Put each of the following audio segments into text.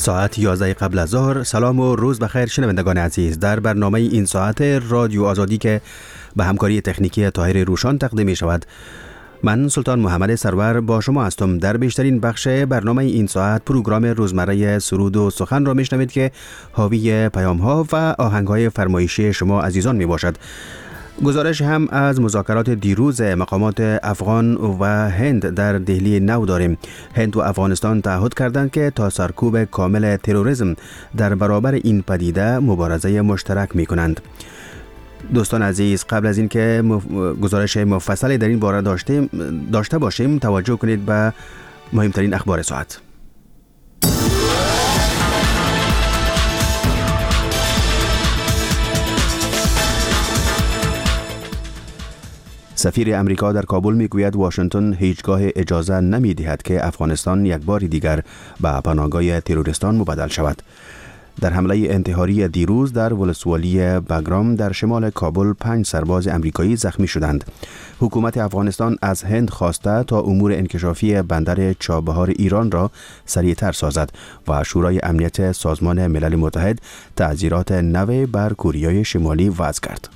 ساعت 11 قبل از ظهر. سلام و روز بخیر شنوندگان عزیز. در برنامه این ساعت رادیو آزادی که به همکاری تکنیکی طاهر روشان تقدیم می شود، من سلطان محمد سرور با شما هستم. در بیشترین بخش برنامه این ساعت پروگرام روزمره سرود و سخن را میشنوید که حاوی پیام ها و آهنگ های فرمایشی شما عزیزان می باشد. گزارش هم از مذاکرات دیروز مقامات افغان و هند در دهلی نو داریم. هند و افغانستان تعهد کردند که تا سرکوب کامل تروریسم در برابر این پدیده مبارزه مشترک می کنند. دوستان عزیز، قبل از اینکه گزارش مفصلی در این باره داشته باشیم، توجه کنید به مهمترین اخبار ساعت. سفیر امریکا در کابل میگوید واشنگتن هیچگاه اجازه نمیدهد که افغانستان یک بار دیگر به پناهگاه تروریستان مبدل شود. در حمله انتحاری دیروز در ولسوالی بگرام در شمال کابل 5 سرباز امریکایی زخمی شدند. حکومت افغانستان از هند خواسته تا امور انکشافی بندر چابهار ایران را سریعتر سازد و شورای امنیت سازمان ملل متحد تعزیرات نو بر کره شمالی وضع کرد.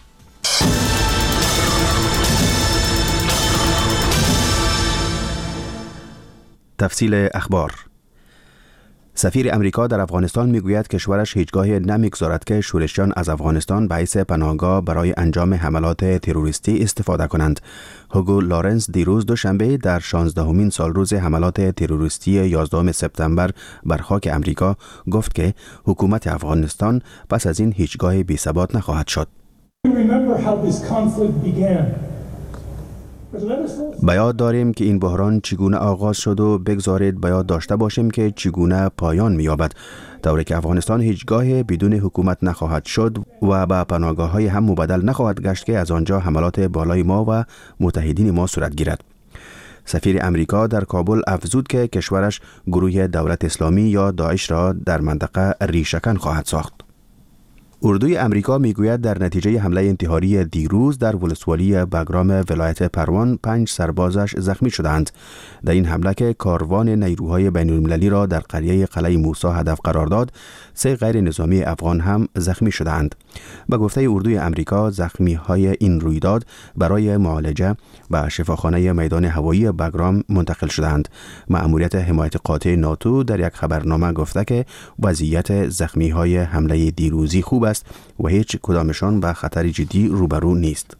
تفصیل اخبار. سفیر امریکا در افغانستان میگوید کشورش هیچگاه نمیگذارد که شورشیان از افغانستان به حیث پناهگاه برای انجام حملات تروریستی استفاده کنند. هوگو لارنس دیروز دوشنبه در 16مین سالروز حملات تروریستی 11 سپتامبر بر خاک امریکا گفت که حکومت افغانستان پس از این هیچگاه بی‌ثبات نخواهد شد. به یاد داریم که این بحران چگونه آغاز شد و بگذارید به یاد داشته باشیم که چگونه پایان می‌یابد، طوری که افغانستان هیچگاه بدون حکومت نخواهد شد و به پناهگاه‌های هم مبدل نخواهد گشت که از آنجا حملات بالای ما و متحدین ما صورت گیرد. سفیر امریکا در کابل افزود که کشورش گروه دولت اسلامی یا داعش را در منطقه ریشه‌کن خواهد ساخت. اردوی امریکا میگوید در نتیجه حمله انتحاری دیروز در ولسوالی بگرام ولایت پروان 5 سربازش زخمی شدند. در این حمله که کاروان نیروهای بین‌المللی را در قریه قلعه موسی هدف قرار داد، 3 غیر نظامی افغان هم زخمی شدند. به گفته اردوی امریکا، زخمی‌های این رویداد برای معالجه به شفاخانه میدان هوایی بگرام منتقل شدند. مأموریت حمایت قاطع ناتو در یک خبرنامه گفته که وضعیت زخمی‌های حمله دیروزی خوب است و هیچ کدامشان به خطر جدی روبرو نیست.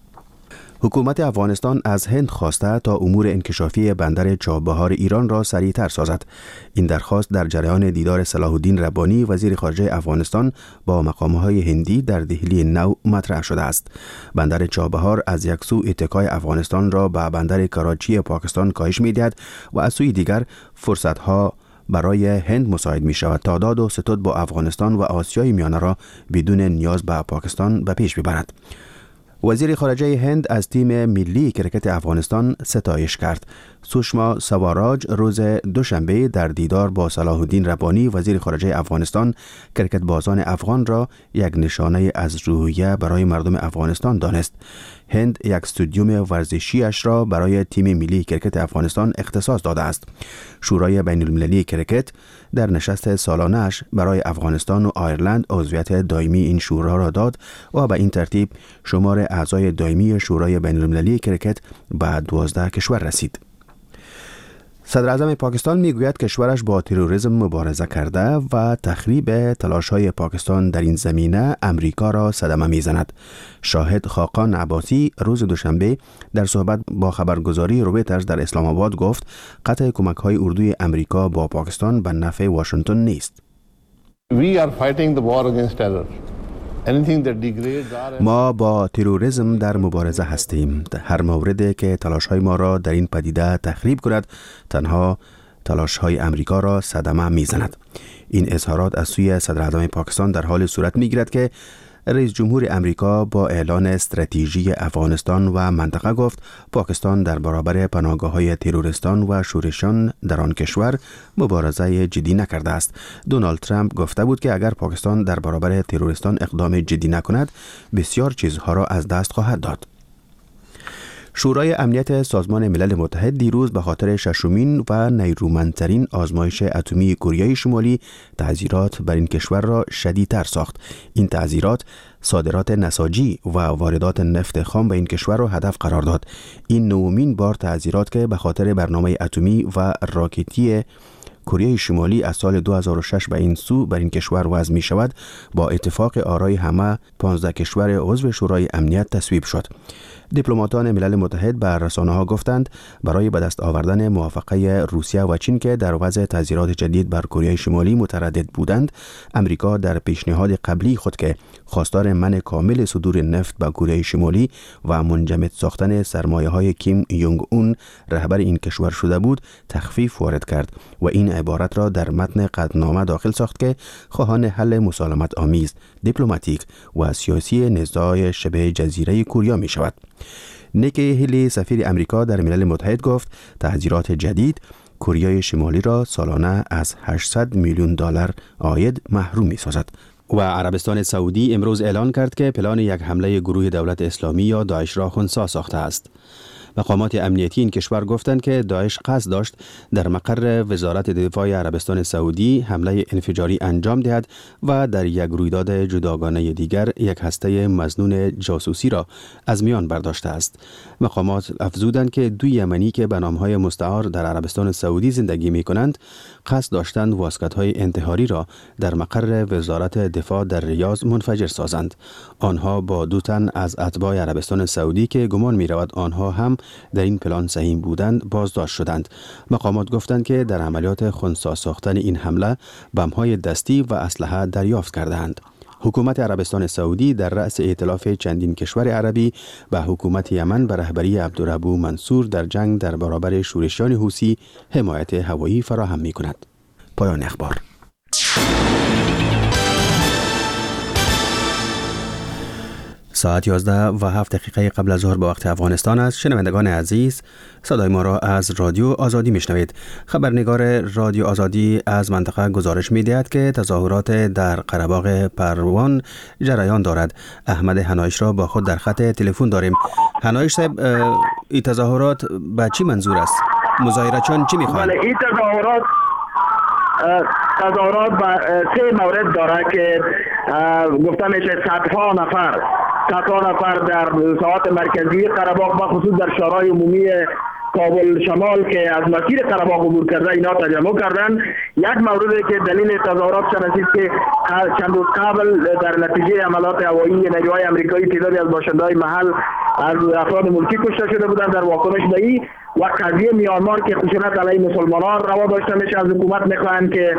حکومت افغانستان از هند خواسته تا امور انکشافی بندر چابهار ایران را سریعتر سازد. این درخواست در جریان دیدار صلاح الدین ربانی وزیر خارجه افغانستان با مقام‌های هندی در دهلی نو مطرح شده است. بندر چابهار از یک سو اتکای افغانستان را به بندر کراچی پاکستان کاهش می‌دهد و از سوی دیگر فرصت‌ها برای هند مساعد می شود تا داد و ستد با افغانستان و آسیای میانه را بدون نیاز به پاکستان به پیش ببرد. وزیر خارجه هند از تیم ملی کرکت افغانستان ستایش کرد. سوشما سواراج روز دوشنبه در دیدار با صلاح الدین ربانی وزیر خارجه افغانستان کرکت بازان افغان را یک نشانه از روحیه برای مردم افغانستان دانست. هند یک استادیوم ورزشیش را برای تیم ملی کرکت افغانستان اختصاص داده است. شورای بین‌المللی کرکت در نشست سالانه‌اش برای افغانستان و آیرلند عضویت دائمی این شورا را داد و به این ترتیب شمار اعضای دائمی شورای بین‌المللی کرکت به 12 کشور رسید. صدر اعظم پاکستان میگوید کشورش با تروریسم مبارزه کرده و تخریب تلاش‌های پاکستان در این زمینه امریکا را صدمه میزند. شاهد خاقان عباسی روز دوشنبه در صحبت با خبرگزاری رویترز در اسلام آباد گفت قطع کمک‌های اردوی امریکا با پاکستان به نفع واشنگتن نیست. We are fighting the war against terror. ما با تروریسم در مبارزه هستیم. هر موردی که تلاش‌های ما را در این پدیده تخریب کند تنها تلاش‌های امریکا را صدمه میزند. این اظهارات از سوی صدر اعظم پاکستان در حال صورت میگیرد که رئیس جمهور امریکا با اعلان استراتژی افغانستان و منطقه گفت پاکستان در برابر پناهگاه‌های تروریستان و شورشیان در آن کشور مبارزه جدی نکرده است. دونالد ترامپ گفته بود که اگر پاکستان در برابر تروریستان اقدام جدی نکند بسیار چیزها را از دست خواهد داد. شورای امنیت سازمان ملل متحد دیروز به خاطر ششمین و نیرومندترین آزمایش اتمی کره شمالی تعزیرات بر این کشور را شدیدتر ساخت. این تعزیرات صادرات نساجی و واردات نفت خام به این کشور را هدف قرار داد. این نومین بار تعزیرات که به خاطر برنامه اتمی و راکتی کره شمالی از سال 2006 به این سو بر این کشور وضع می شود، با اتفاق آرای همه 15 کشور عضو شورای امنیت تصویب شد. دیپلماتان ملل متحد به رسانه‌ها گفتند برای به دست آوردن موافقه روسیه و چین که در وضع تعزیرات جدید بر کره شمالی متردد بودند، امریکا در پیشنهاد قبلی خود که خواستار منع کامل صدور نفت به کره شمالی و منجمد ساختن سرمایه‌های کیم یونگ اون رهبر این کشور شده بود، تخفیف وارد کرد و این عبارت را در متن قطعنامه داخل ساخت که خواهان حل مسالمت آمیز، دیپلماتیک و سیاسی نزاع شبه جزیره کره می شود. نیکی هیلی سفیر امریکا در ملل متحد گفت تعزیرات جدید کره شمالی را سالانه از 800 میلیون دلار عاید محروم می سازد. و عربستان سعودی امروز اعلان کرد که پلان یک حمله گروه دولت اسلامی یا داعش را خنثی ساخته است. مقامات امنیتی این کشور گفتند که داعش قصد داشت در مقر وزارت دفاع عربستان سعودی حمله انفجاری انجام دهد و در یک رویداد جداگانه دیگر یک هسته مظنون جاسوسی را از میان برداشته است. مقامات افزودند که 2 یمنی که به نامهای مستعار در عربستان سعودی زندگی می کنند قصد داشتند واسکت‌های انتحاری را در مقر وزارت دفاع در ریاض منفجر سازند. آنها با 2 تن از اتباع عربستان سعودی که گمان می رود آنها هم در این پلان سهیم بودند بازداشت شدند. مقامات گفتند که در عملیات خنثی ساختن این حمله بم‌های دستی و اسلحه دریافت کردند. حکومت عربستان سعودی در رأس ائتلاف چندین کشور عربی به حکومت یمن به رهبری عبدالربو منصور در جنگ در برابر شورشیان حوثی حمایت هوایی فراهم می‌کند. پایان اخبار. ساعت 11:07 قبل از ظهر به وقت افغانستان است. شنوندگان عزیز، صدای ما را از رادیو آزادی میشنوید. خبرنگار رادیو آزادی از منطقه گزارش می‌دهد که تظاهرات در قره‌باغ پروان جریان دارد. احمد هنایش را با خود در خط تلفن داریم. هنایش صاحب، این تظاهرات به چی منظور است؟ مظاهرچیان چی می‌خواهند؟ این تظاهرات به 3 مورد داره که گفته میشه صدها نفر در ساحات مرکزی قره‌باغ و خصوص در شورای عمومی کابل شمال که از مسیر قره‌باغ عبور کرده اینا تجمع کردن. یک موردی که دلیل تظاهرات شناسید که چند روز قبل در نتیجه عملیات هوایی نیروهای آمریکایی تعدادی از باشنده‌های محل از افراد ملکی کشته شده بودند. در واکنش به این و قضیه میانمار که خشونت علیه مسلمانان روا داشته میشه، از حکومت میخواهند که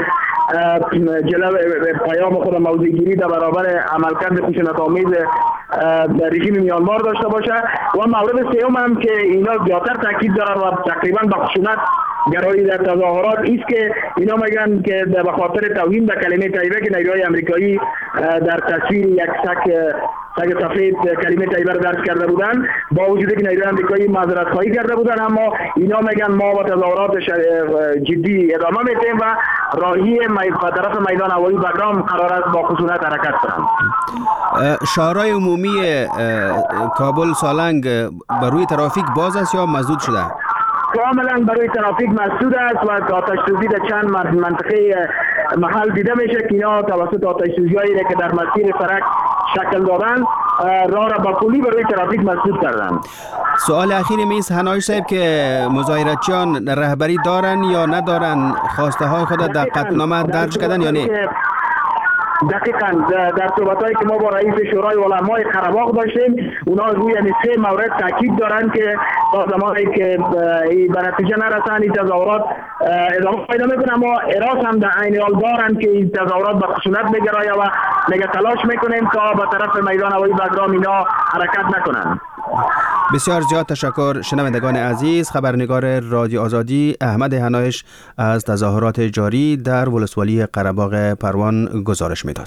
جلو پیام خود موضع‌گیری در برابر عملکرد خشونت آمیز رژیم میانمار داشته باشه. و مورد سوم هم که اینا زیادتر تاکید دارن و تقریبا به خشونت گرایی در تظاهرات است که اینا میگن که به خاطر توهین به کلمه طیبه که نیروهای آمریکایی در تصویر یک سگ سفید کلمه طیبه را درج کرده بودن، با وجودی که نیروهای آمریکایی معذرت خواهی کرده بودن، اما اینا میگن ما با تظاهرات جدی ادامه میدیم و راهی به طرف میدان هوایی بگرام قرار است با خشونت حرکت کنند. شورای عمومی کابل سالنگ بر روی ترافیک باز است یا مسدود شده؟ کاملا برای ترافیک مسدود است و آتش سوزی در چند منطقه محل دیده میشه که اینا توسط آتش سوزی‌هایی که در مسیر سرک شکل دادن راه را با کلی برای ترافیک مسدود کردن. سوال اخیری میست هنایش صاحب که مظاهراتچیان رهبری دارن یا ندارن؟ خواسته های خود در قطعنامه درج کردن یا نه؟ دقیقاً در صحبت‌هایی که ما با رئیس شورای علمای قره‌باغ داشتیم، اونا روی این 3 مورد تاکید دارن که تا زمانی که به نتیجه نرسن این تظاهرات ادامه پیدا میکنه، اما اراس هم در عین حال دارن که این تظاهرات به خشونت بگرایه و میگه تلاش میکنیم تا به طرف میدان هوایی بگرام اینا حرکت نکنن. بسیار زیاد تشکر. شنوندگان عزیز، خبرنگار رادیو آزادی احمد هنایش از تظاهرات جاری در ولسوالی قره‌باغ پروان گزارش میداد.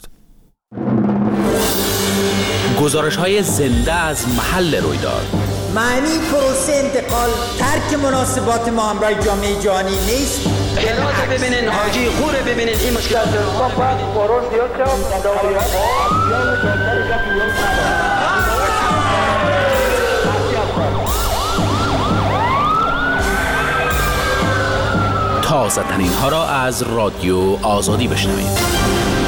گزارش‌های زنده از محل رویداد. معنی پروسه انتقال ترک مناسبات ما همراه جامعه جهانی نیست. هرات ببینین، حاجی خوره ببینین، این مشکلات تازه ترین ها را از رادیو آزادی بشنوید.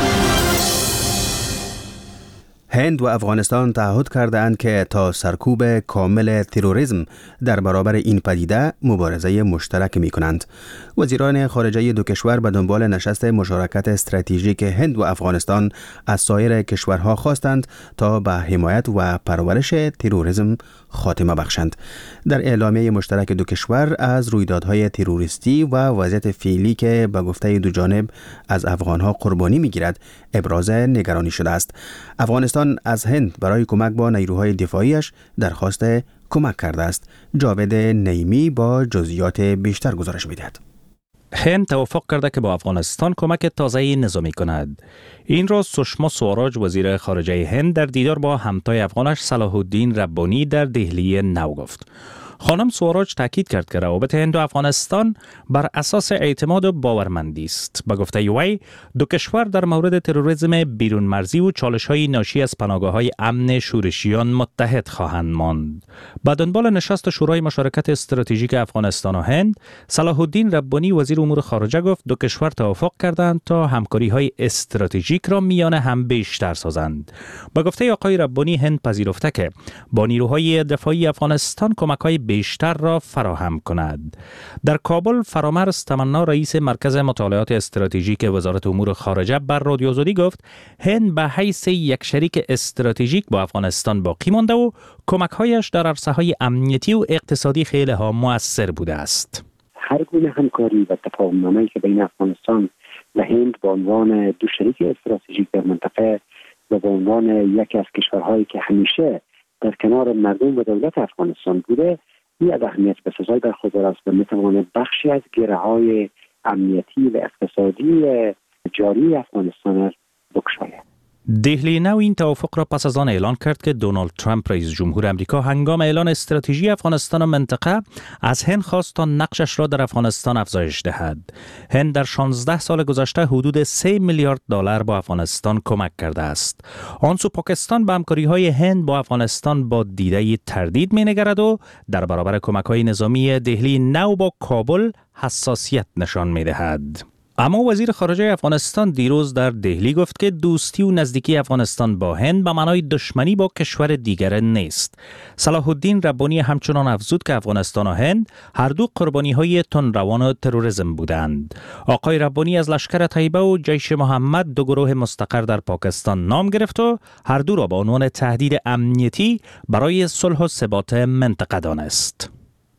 هند و افغانستان تعهد کردند که تا سرکوب کامل تروریسم در برابر این پدیده مبارزه مشترک می کنند. وزیران خارجه دو کشور به دنبال نشست مشارکت استراتژیک هند و افغانستان از سایر کشورها خواستند تا به حمایت و پرورش تروریسم خاتمه بخشند. در اعلامیه مشترک دو کشور از رویدادهای تروریستی و وضعیت فعلی که به گفته دو جانب از افغانها قربانی می‌گیرد ابراز نگرانی شده است. افغانستان از هند برای کمک با نیروهای دفاعیش درخواست کمک کرده است. جاوید نعیمی با جزئیات بیشتر گزارش می‌دهد. هند توافق کرده که با افغانستان کمک تازه‌ای نظامی کند. این را سشما سواراج وزیر خارجه هند در دیدار با همتای افغانش صلاح الدین ربانی در دهلی نو گفت. خانم سواراج تاکید کرد که روابط هند و افغانستان بر اساس اعتماد و باورمندی است. به گفته وی دو کشور در مورد تروریسم بیرون مرزی و چالش‌های ناشی از پناهگاه‌های امن شورشیان متحد خواهند ماند. به دنبال نشست شورای مشارکت استراتژیک افغانستان و هند، صلاح الدین ربانی وزیر امور خارجه گفت دو کشور توافق کردند تا همکاری‌های استراتژیک را میان هم بیشتر سازند. به گفته آقای ربانی هند پذیرفته که با نیروهای دفاعی افغانستان کمک‌های بیشتر را فراهم کند. در کابل فرامرز تمنا رئیس مرکز مطالعات استراتژیک وزارت امور خارجه بر رادیو آزادی گفت هند به حیث یک شریک استراتژیک با افغانستان باقی مانده و کمک‌هایش در عرصه‌های امنیتی و اقتصادی خیلی ها مؤثر بوده است. هر گونه همکاری و تفاهم‌نامه‌ای که بین افغانستان و هند به عنوان دو شریک استراتژیک در منطقه و به عنوان یکی از کشورهایی که همیشه در کنار مردم و دولت افغانستان بوده، این اهمیت بسزای در خود است و میتواند بخشی از گره‌های امنیتی و اقتصادی جاری افغانستان را بکشاید. دهلی نو این توافق را پس از آن اعلان کرد که دونالد ترامپ رئیس جمهور آمریکا هنگام اعلان استراتژی افغانستان و منطقه از هند خواست تا نقشش را در افغانستان افزایش دهد. هند در 16 سال گذشته حدود 3 میلیارد دلار با افغانستان کمک کرده است. آن سو پاکستان به همکاری‌های هند با افغانستان با دیده تردید می‌نگرد و در برابر کمک‌های نظامی دهلی نو با کابل حساسیت نشان می‌دهد. اما وزیر خارجه افغانستان دیروز در دهلی گفت که دوستی و نزدیکی افغانستان با هند به معنای دشمنی با کشور دیگر نیست. صلاح الدین ربانی همچنان افزود که افغانستان و هند هر دو قربانی‌های تندروان تروریسم بودند. آقای ربانی از لشکر طیبه و جیش محمد دو گروه مستقر در پاکستان نام گرفت و هر دو را به عنوان تهدید امنیتی برای صلح و ثبات منطقه دانست.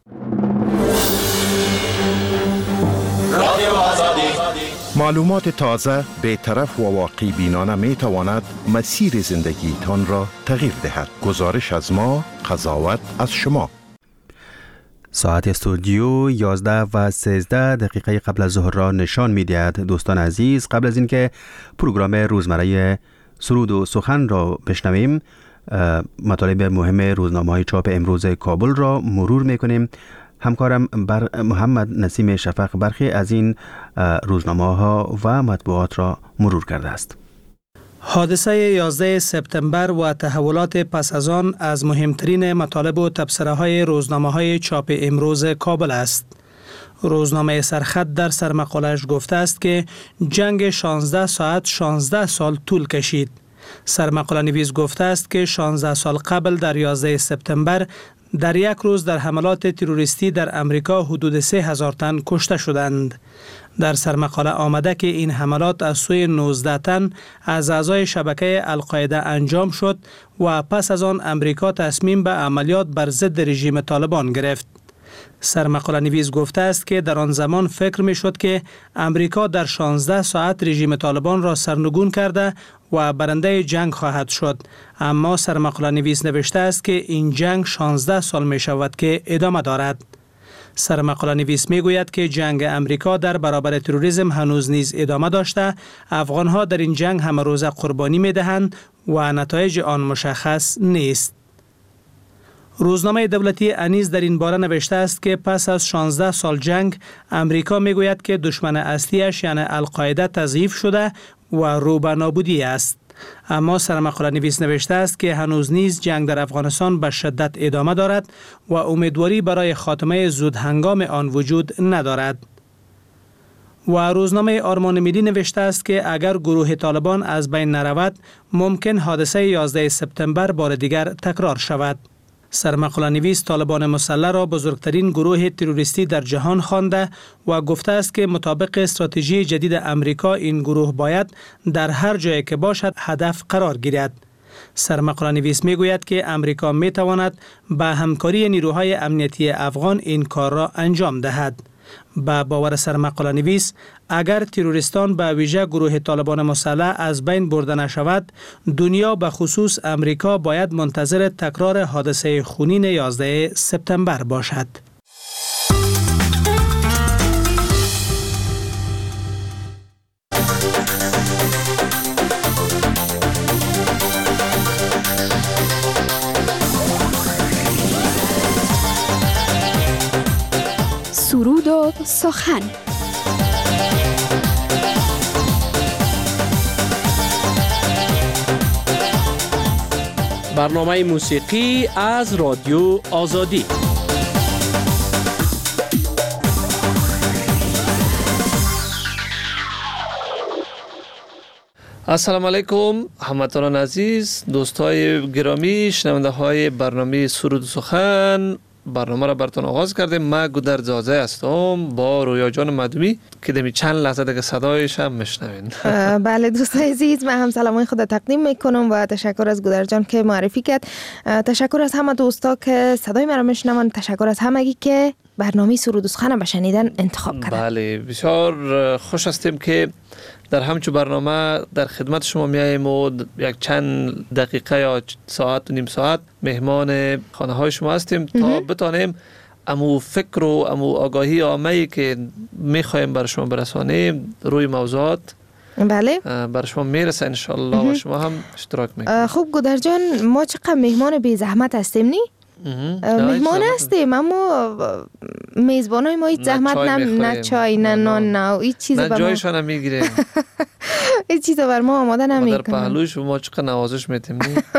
معلومات تازه، بی‌طرف و واقعی بینانه می تواند مسیر زندگی تان را تغییر دهد. گزارش از ما، قضاوت از شما. ساعت استودیو 11 و 13 دقیقه قبل از ظهر را نشان می دهد. دوستان عزیز، قبل از اینکه پروگرام روزمره سرود و سخن را بشنویم، مطالب مهم روزنامه‌های چاپ امروز کابل را مرور می کنیم. همکارم محمد نسیم شفق برخی از این روزنامه‌ها و مطبوعات را مرور کرده است. حادثه 11 سپتامبر و تحولات پس از آن از مهمترین مطالب و تبصره‌های روزنامه‌های چاپ امروز کابل است. روزنامه سرخط در سرمقاله‌اش گفته است که جنگ 16 ساعت 16 سال طول کشید. سرمقاله نویس گفته است که 16 سال قبل در 11 سپتامبر در یک روز در حملات تروریستی در امریکا حدود 3000 تن کشته شدند. در سرمقاله آمده که این حملات از سوی 19 تن از اعضای شبکه القاعده انجام شد و پس از آن امریکا تصمیم به عملیات بر ضد رژیم طالبان گرفت. سرمقاله نویس گفته است که در آن زمان فکر می شد که امریکا در 16 ساعت رژیم طالبان را سرنگون کرده و برنده جنگ خواهد شد، اما سرمقاله نویس نوشته است که این جنگ 16 سال می شود که ادامه دارد. سرمقاله نویس می گوید که جنگ امریکا در برابر تروریسم هنوز نیز ادامه داشته، افغانها در این جنگ همه روزه قربانی می دهند و نتایج آن مشخص نیست. روزنامه دولتی انیس در این باره نوشته است که پس از 16 سال جنگ امریکا می گوید که دشمن اصلیش یعنی القاعده تضعیف شده و رو به نابودی است. اما سرمقاله نویس نوشته است که هنوز نیز جنگ در افغانستان به شدت ادامه دارد و امیدواری برای خاتمه زود هنگام آن وجود ندارد. و روزنامه آرمان ملی نوشته است که اگر گروه طالبان از بین نرود ممکن حادثه 11 سپتامبر بار دیگر تکرار شود. سرمقاله نویس طالبان مسلح را بزرگترین گروه تروریستی در جهان خوانده و گفته است که مطابق استراتژی جدید امریکا این گروه باید در هر جایی که باشد هدف قرار گیرد. سرمقاله نویس می گوید که امریکا می تواند با همکاری نیروهای امنیتی افغان این کار را انجام دهد. با باور سرمقاله نویس اگر تروریستان به ویژه گروه طالبان مسلح از بین برده نشود، دنیا به خصوص امریکا باید منتظر تکرار حادثه خونین 11 سپتامبر باشد. سرود و سخن. برنامه موسیقی از رادیو آزادی. السلام علیکم هموطنان عزیز، دوستای گرامی، شنونده های برنامه سرود و سخن. برنامه را براتون آغاز کردیم. من گودرز زازه هستم با رویا جان مدومی که دمی چند لحظه دیگه صدایش هم میشنوین. بله دوستای عزیز، من هم سلامای خود تقدیم میکنم و تشکر از گودرز جان که معرفی کرد. تشکر از همه دوستا که صدای مرا میشنون. تشکر از همگی که برنامه سرود و سخن به شنیدن انتخاب کردن. بله، بسیار خوش هستیم که در همچون برنامه در خدمت شما میاییم و یک چند دقیقه یا ساعت و نیم ساعت مهمان خانه های شما هستیم تا بتانیم امو فکر و امو آگاهی عامه‌ای که میخوایم بر شما برسانیم روی موضوعات بله بر شما میرسه انشالله و شما هم اشتراک میکنید. خوب گودر جان، ما چقدر مهمان بی زحمت هستیم نی؟ مهمان هستیم اما میزبانای ما هیچ زحمت نه چای نه نان نه هیچ چیزی نه جایشان هم میگیریم. هیچ چیزی بر ما آماده نمیکنن. در پهلوش ما چقدر نوازش میتیم.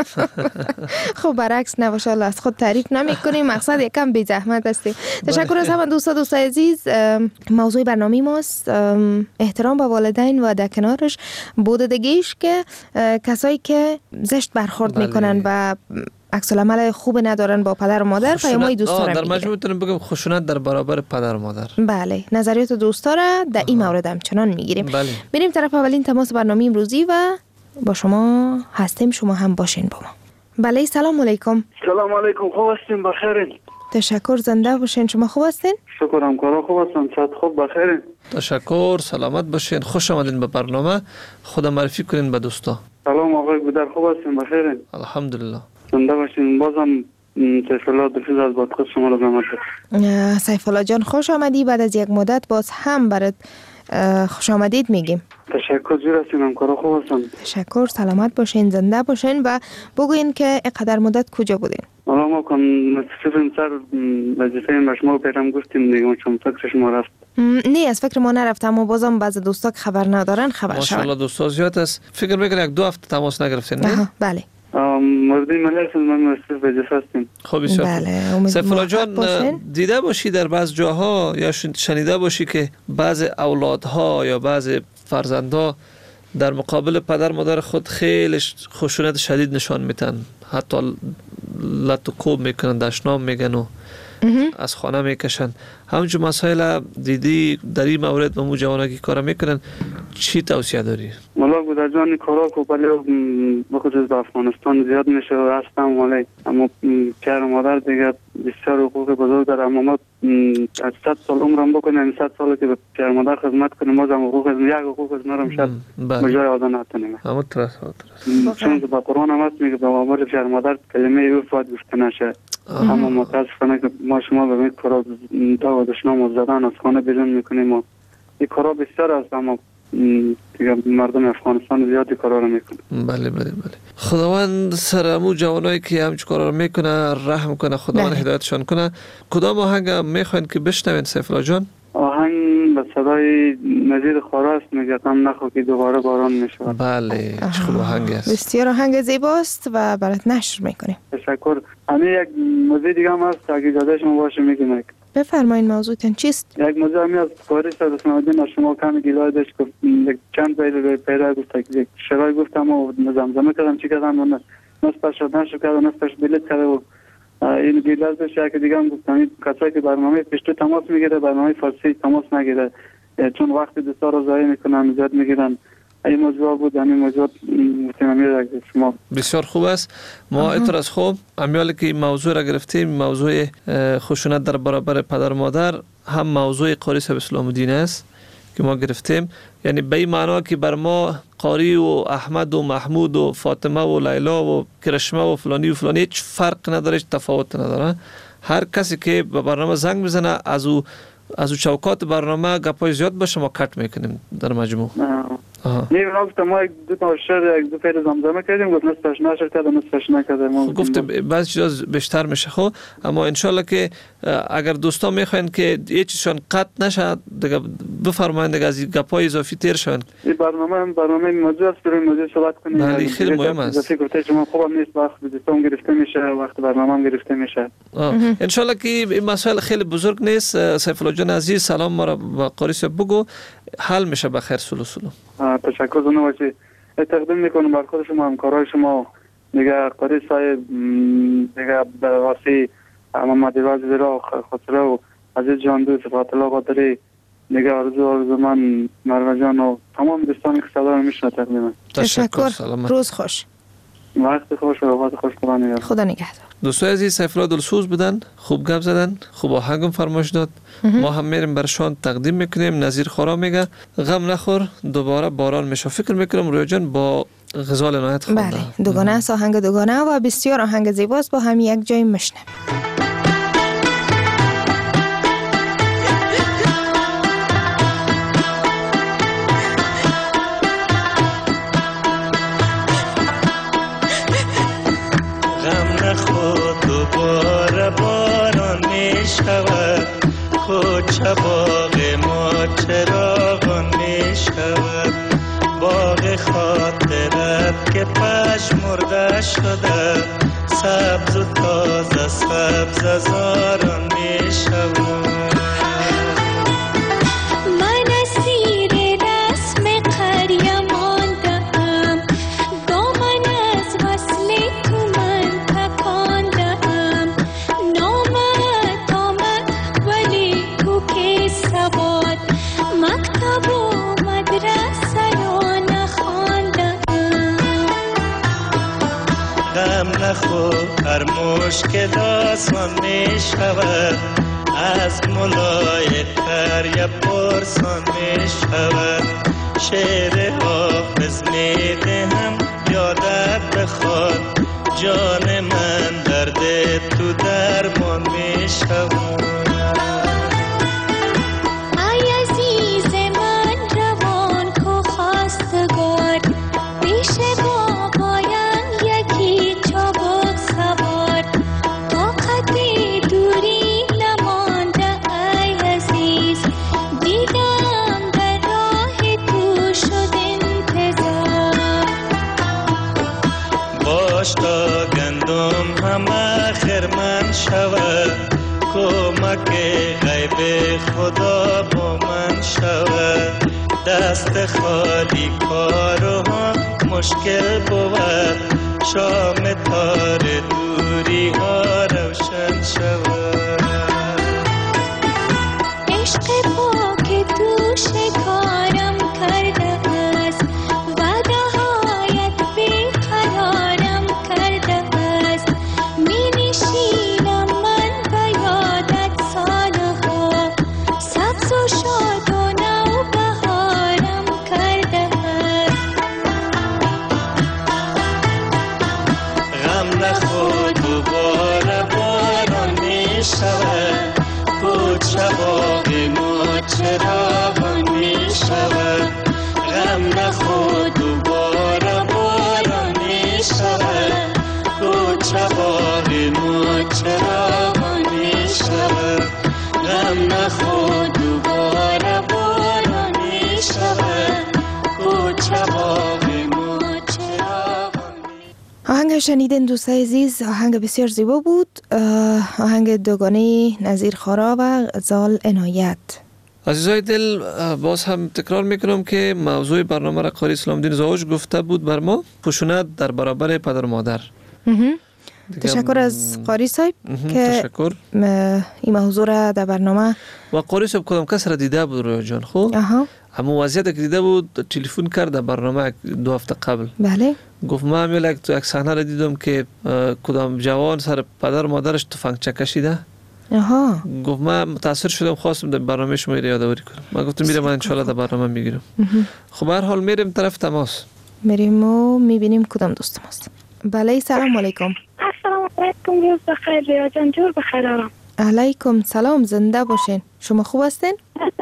خب برعکس نباشه، الله از خود تعریف نمیکنیم، مقصد یکم بی زحمت هستیم. تشکر از همه دوستای عزیز. موضوع برنامه ماست احترام به والدین و در کنارش بوددگیش که کسایی که زشت برخورد میکنن و عکس العمل خوب ندارن با پدر و مادر پیامای دوستا را در مجموع میتونیم بگم خشونت در برابر پدر و مادر. بله، نظریات دوستا را در این مورد همچنان میگیریم. بریم طرف اولین تماس برنامه امروزی و با شما هستیم، شما هم باشین با ما. بله، سلام علیکم. سلام علیکم، خوب هستین؟ بخیرین؟ تشکر، زنده باشین. شما خوب هستین؟ شکرم، کارا خوب هستم، صحت خوب، بخیرین؟ تشکر، سلامت باشین. خوش آمدین به برنامه. خدا معرفی کنین به دوستا. سلام آقای گودر، خوب هستین؟ بخیرین؟ الحمدلله. زنده باشین. بازم سیف الله دفیز از بادخود شما رو زحمت. سیف الله جان، خوش آمدی. بعد از یک مدت باز هم برات خوش آمدید میگیم. تشکر، زیر هستیم، کارا خوب هستم. تشکر، سلامت باشین، زنده باشین و بگوین که اقدر مدت کجا بودین؟ حالا ما صفیم سر وظیفه این شما پیرم گفتیم دیگه، چون فکر شما رفت. نه، از فکر ما نرفت، اما بازم بعضی دوستا که خبر ندارن خبر شد. ماشاءالله دوستا زیاد است. فکر میکنم یک دو هفته تماس نگرفتین نه؟ بله. مورد ملت من مسئول وظیفه هستیم. خب بسیار. بله. سیف الله جان، دیده باشی در بعض جاها یا شنیده باشی که بعض اولادها یا بعض فرزندها در مقابل پدر مادر خود خیلی خشونت شدید نشان میدن، حتی لط و کوب میکنن، دشنام میگن و از خانه میکشن. همچون مسائل دیدی در این مورد و مو جوانکی کارا میکنن، چی توصیه داری؟ مولا گودر جان کارا کو ولی بخصوص در افغانستان زیاد میشه و هستم، ولی اما پدر مادر دیگه بسیار حقوق بزرگ داره. اما ما از 100 سال عمرم بکنیم، 100 سال که به پدر مادر خدمت کنیم، ما هم حقوق یک حقوق از نرم شد بجای آدم نتونیم. اما ترس چون با قرآن هم هست میگه به مامور پدر مادر کلمه او فاید گفته نشه. اما متاسفانه که ما شما به این کارا دا و دشنام و زدن از خانه بیرون میکنیم و این کارا بسیار است، اما دیگه مردم افغانستان زیادی کارا رو میکنه. بله بله بله. خداوند سر امو جوانایی که همچه کارا رو میکنه رحم کنه، خداوند هدایتشان کنه. کدام آهنگ میخواین که بشنوین سیف الله جان؟ آهنگ به صدای نظیر خواراست میگه غم نخور که دوباره باران میشود. بله، چه خوب آهنگ است. بسیار آهنگ زیباست و برات نشر میکنیم. تشکر. همین یک موزیک دیگه هم هست، اگه اجازه شما باشه میگیم. بفرمایید موضوعتون چیست؟ یک موضوع همی از کارش از اسلام الدین از شما کمی گلای داشت که چند بایل پیدا گفت که شرای گفتم و زمزمه کردم چی کردم و نصفش شد نشد کرد و نصفش بلیت کرد و این گلای داشت که دیگه هم گفتم این کسایی که برنامه پشتو تماس میگیره برنامه فارسی تماس نگیره چون وقت دستار رو ضایع میکنن زیاد میگیرن. این موضوع بود همین موضوع متنمی شما بسیار خوب است. ما اطر از خوب امیالی که موضوع را گرفتیم موضوع خشونت در برابر پدر مادر هم موضوع قاری صاحب اسلام الدین است که ما گرفتیم، یعنی به این معنا که بر ما قاری و احمد و محمود و فاطمه و لیلا و کرشمه و فلانی هیچ فرق نداره، هیچ تفاوت نداره. هر کسی که به برنامه زنگ بزنه از او چوکات برنامه گپای زیاد باشه ما کٹ میکنیم در مجموع. نه گفتم ما دو تا شعر یک دو پیر زمزمه کردیم گفت نصفش نشد کرد نصفش نکرد گفت بعضی چیزا بیشتر میشه خو اما ان شاء الله که اگر دوستان میخواین که یه چیزشون قطع نشه دیگه بفرمایید دیگه از گپای اضافی تیر شون. این برنامه موضوع است برای موضوع صحبت کنیم. بله خیلی مهم است. اضافی گفته شما خوبم نیست وقت دوستان گرفته میشه وقت برنامه هم گرفته میشه. ان شاء الله که این مسائل خیلی بزرگ نیست. سیف الله جان عزیز سلام ما را با قاری صاحب بگو حل میشه بخیر سلو. تشکر زنواشی تقدیم میکنم بر خود شما همکارای شما دیگه قاری صاحب دیگه برواسی محمد وزیر را خسرو و عزیز جان دو صفات الله قادری دیگه آرزو من مروه جان و تمام دوستانی که صدا رو میشنه تقدیم. تشکر. روز خوش. وقت خوش و اوقات خوش خدا نگهدار. دوستای عزیز سیف الله دلسوز بودن، خوب گپ زدن، خوب آهنگم فرمایش داد. ما هم میریم برشان تقدیم میکنیم. نظیر خورا میگه غم نخور دوباره باران میشه. فکر میکنم رویا جان با غزال عنایت خونده. بله دوگانه است، آهنگ دوگانه و بسیار آهنگ زیباست. با هم یک جای میشنویم. کوچه باغ ما چراغان می شود باغ خاطرت که پشمرده شده سبز و تازه سبز زاران می شود. من اسیر رسم قریه ماندم دامن از وصل تو من تکاندم نامت آمد ولی تو که سواد مکتب و مدرسه را نخواندم. غم نخور هر مشکل آسان می شود از ملای قریه پرسان می شود شعر حافظ می دهم یادت بخواد جان من درد تو درمان می شود. ای عزیز من روان کو خواستگار پیش بابایم یکی چابک سوار طاقت دوری نمانده ای عزیز دیدم در راه تو شد انتظار. باش تا گندم همه خرمن شود کمک غیب خدا با من شود دست خالی کارها مشکل بود شام تار دوری ها روشن شود. عشق پاک تو شکارم کرده است وعده هایت بیقرارم کرده است می نشینم من به یادت سالها سبز و شاد و نو بهارم کرده است. غم نخور دوباره باران می شود کوچه باغ ما چراغان می شود. غم نخور دوباره باران می شود کوچه باغ ما چراغان می شود. غم نخور دوباره باران می شود کوچه باغ ما چراغان. آهنگ شنیدین دوستای عزیز، آهنگ بسیار زیبا بود، آهنگ دوگانه نظیر خارا و غزال عنایت. عزیزای دل، باز هم تکرار میکنم که موضوع برنامه را قاری اسلام دین زاوج گفته بود بر ما، خشونت در برابر پدر و مادر. تشکر از قاری صاحب که این موضوع را در برنامه و قاری صاحب کدام کس را دیده بود رویا جان. خب همون وضعیت که دیده بود تلفن کرد در برنامه 2 هفته قبل. بله گفت من میل یک صحنه را دیدم که کدام جوان سر پدر و مادرش تفنگچه کشیده. گفت من متاثر شدم، خواستم در برنامه شما را یادآوری کنم. من گفتم میرم ان شاء الله در برنامه میگیرم. خب هر حال میریم طرف تماس، میریم و میبینیم کدام دوست ماست. بله سلام علیکم. السلام علیکم، روز بخیر ریا جان، جور بخیر آرام. علیکم سلام، زنده باشین. شما خوب هستین؟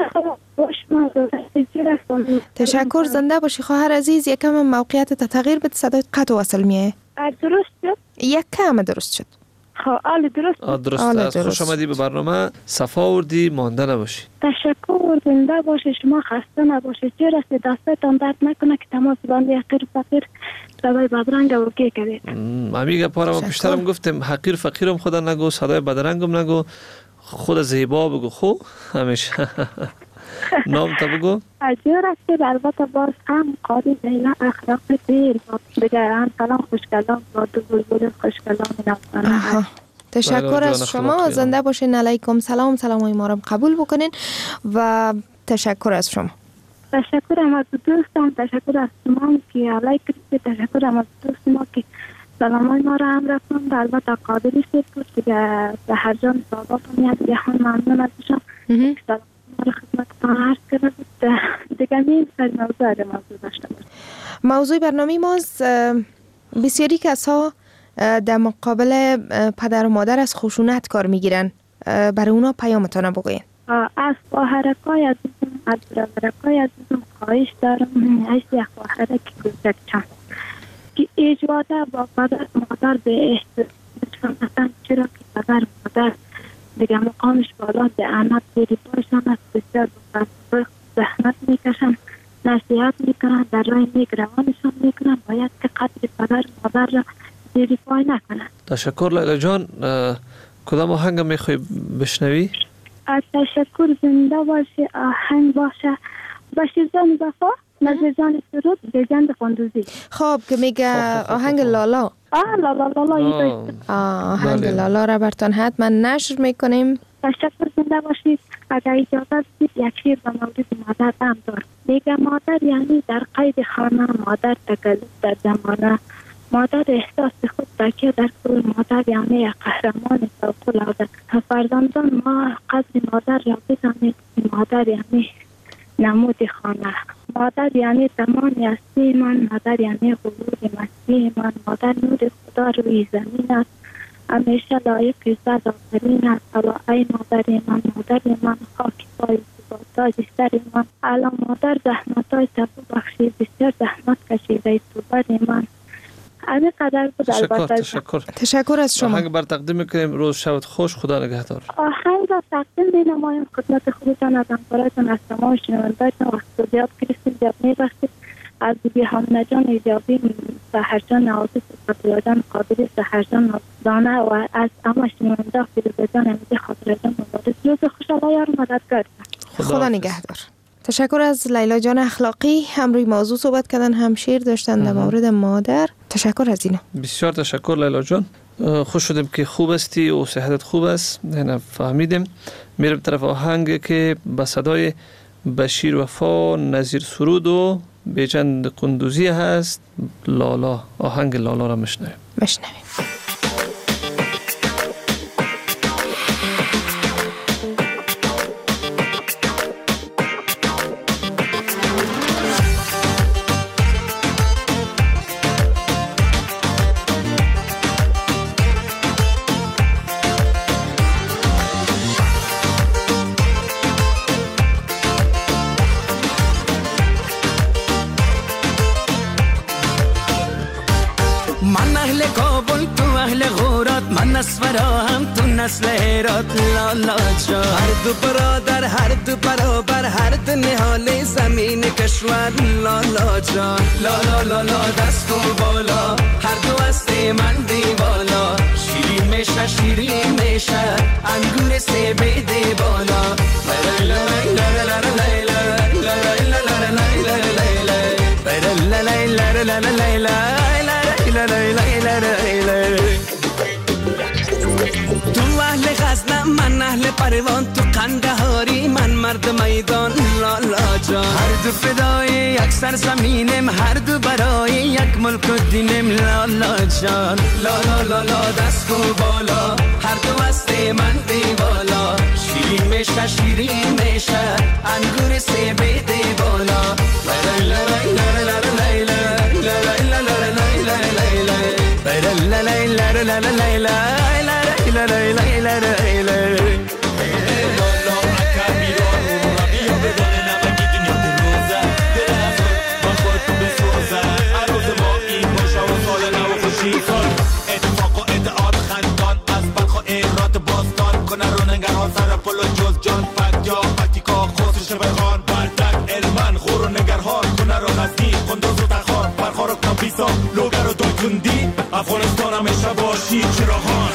تشکر، زنده باشی خواهر عزیز. یکم موقعیت تغییر بده، صدای قطع وصل میه. درست شد؟ یک کم درست شد. خب آل درست. درست. خوش آمدی به برنامه، صفا آوردی، مانده نباشی. تشکر، زنده باشی، شما خسته نباشی. چرا است دستتان درد نکنه که تماس بندی حقیر فقیر صدای بدرنگ اوکی کردید. امیگه پارا ما پیشترم گفتم حقیر فقیرم خدا نگو، صدای بدرنگم نگو، خود زیبا بگو. خوب همیشه نام تا بگو. اجور است البته باز هم قاضی لیلا اخلاق دیر دیگه هم سلام خوشگلام با دو بلبل خوشگلام نمتانه. تشکر از شما، زنده باشین. علیکم سلام، سلامای ما رو قبول بکنین و تشکر از شما. تشکر از دوستان، تشکر از شما که علیکم، تشکر از دوست ما که سلامای ما رو هم رسوند. البته قادری شد که به هر جان صحبات میاد یهان ممنون ازشان. سلام ما رو خدمتتان عرض کرده بود. دیگه میم سر موضوع داشته بود. موضوع برنامه ماست بسیاری کسا در مقابل پدر و مادر از خشونت کار میگیرن. برای اونا پیامتان بگوین. از خواهرکای عزیزم، از برادرکای عزیزم خواهش دارم از یک خواهرک کوچکم که اجواده با پدر مادر به احترام، چرا که پدر مادر دیگه مقامش بالا به احمد دیری باشن، از بسیار بخصوص زحمت میکشن، نصیحت میکنن، در راه نیک روانشان میکنن، باید که قدر پدر مادر را دیری پای نکنن. تشکر لیلا جان. کدام آهنگ میخوای بشنوی؟ تشکر، زنده باشی. آهنگ باشه بشیرزان وفا، نظرزان سرود، بجند خندوزی. خب که میگه آهنگ لالا. آهنگ لالا را برتان حتما نشر میکنیم. تشکر، زنده باشید. اگر اجازه بدید یک شعر به مورد مادر هم دارم. میگه مادر یعنی در قید خانه، مادر تکلف در زمانه، مادر احساس خود تکیه در کل، مادر یعنی قهرمان فوق‌العاده. فرزندان ما قدر مادر را بدانید، مادر یعنی نمود خانه، مادر یعنی تمام هستی من، مادر یعنی غرور مسیح من، مادر نور خدا روی زمین است، همیشه لایق عزت آفرین است. الا ای مادر من، مادر من، خاک پای تاج سر من. الا مادر زحمتای تبو بخشی، بسیار زحمت کشیده تو بر من. همه قدر بود. تشکر از شما. آهنگ بر تقدیم میکنیم. روز شبت خوش، خدا نگهدار. آهنگ را تقدیم مینمایم خدمت خودتان، از همکارانتان، از تمام شنوندگان. وقت زیاد کریستین زیاد میبخشید. از بیبی حامنه جان ایجابی، سحرجان نوازی، فاطمه جان قادری، سحرجان دانه و از همه شنونده فیروزه جان امیدی، خاطره جان مبارک. روز خوش، الله یار مددگار. خدا نگهدار. تشکر از لیلا جان اخلاقی، هم روی موضوع صحبت کردن، هم شعر داشتن در مورد مادر. تشکر از اینا. بسیار تشکر لیلا جان. خوش شدیم که خوب هستی و صحتت خوب است. نه فهمیدیم. میرم طرف آهنگ که با صدای بشیر وفا، نظیر سرود و بیجند قندوزی هست. لالا، آهنگ لالا را مشنویم. من اهل کابل تو اهل غورات من نسورا هم تو نسل هرات لالا جان هر دو برادر هر دو برابر هر دو نهال زمین کشور لالا جان لالا لالا دست و بالا هر دو هست من دیوالا شیرین میشه شیرین میشه انگور سه بیده بالا تو اهل غزنم من اهل پروان تو قندهاری من مرد میدان لالا جان هر دو فدای یک سرزمینم هر دو برای یک ملک و دینم لالا جان لالا لالا دست و بالا هر دو هست من دیوالا شیرین میشه شیرین میشه انگور سه بیده بالا سر پلو جز جان فت یا فتیکا خسر شبخان بردک علمن خور و نگرهان کنه رو نزدیک قندوز و تخار برخار و کمپیسا لوگر و دایکندی افغانستان همیشه باشی چراغان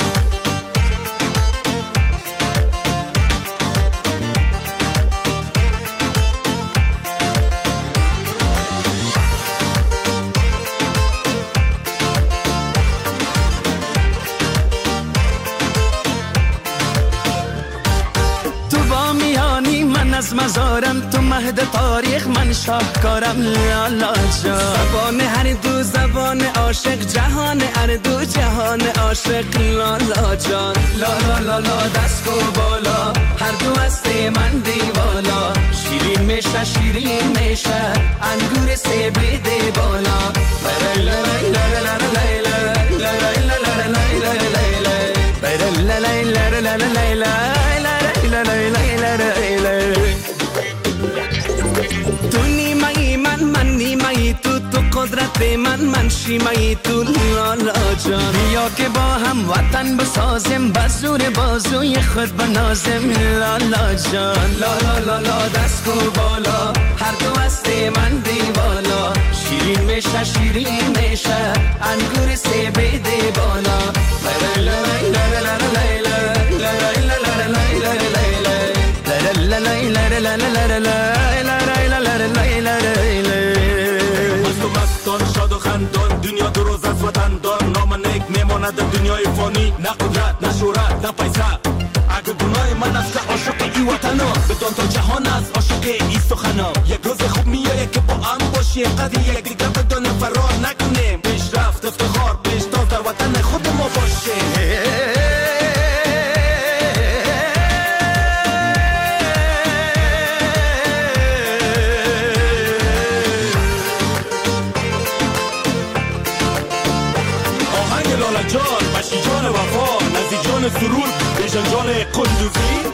از مزارم تو مهد تاریخ من شاهکارم لالا جان زبان هر دو زبان عاشق جهان هر دو جهان عاشق لالا جان لالا لالا دست و بالا هر دو هست من دیوالا شیرین میشه شیرین میشه انگور سه بیده بالا تو نیمه‌ای من نیمه‌ای تو قدرت من شیمه‌ای تو لالا جان بیا که با هم وطن بسازیم بزور بازوی خود بنازیم لالا جان لالا لالا دست و بالا هر دو هست من دیوالا شیرین میشه شیرین میشه انگور سه بیده بالا مستان شاد و خندان دنیا دو روز از وطن دار نام نیک میماند در دنیای فانی نه قدرت نه شهرت نه پیسه اگه گناه من است که عاشق ای وطنا بدان تا جهان است عاشق ای سخنا یک روز خوب میایه که با هم باشیم قدر یک دیگه بدانیم فرار نکنیم پیشرفت افتخار پیشتاز در وطن خود ما باشیم جان بشی جان وفا نزی جان سرور بیشن جان قندوزی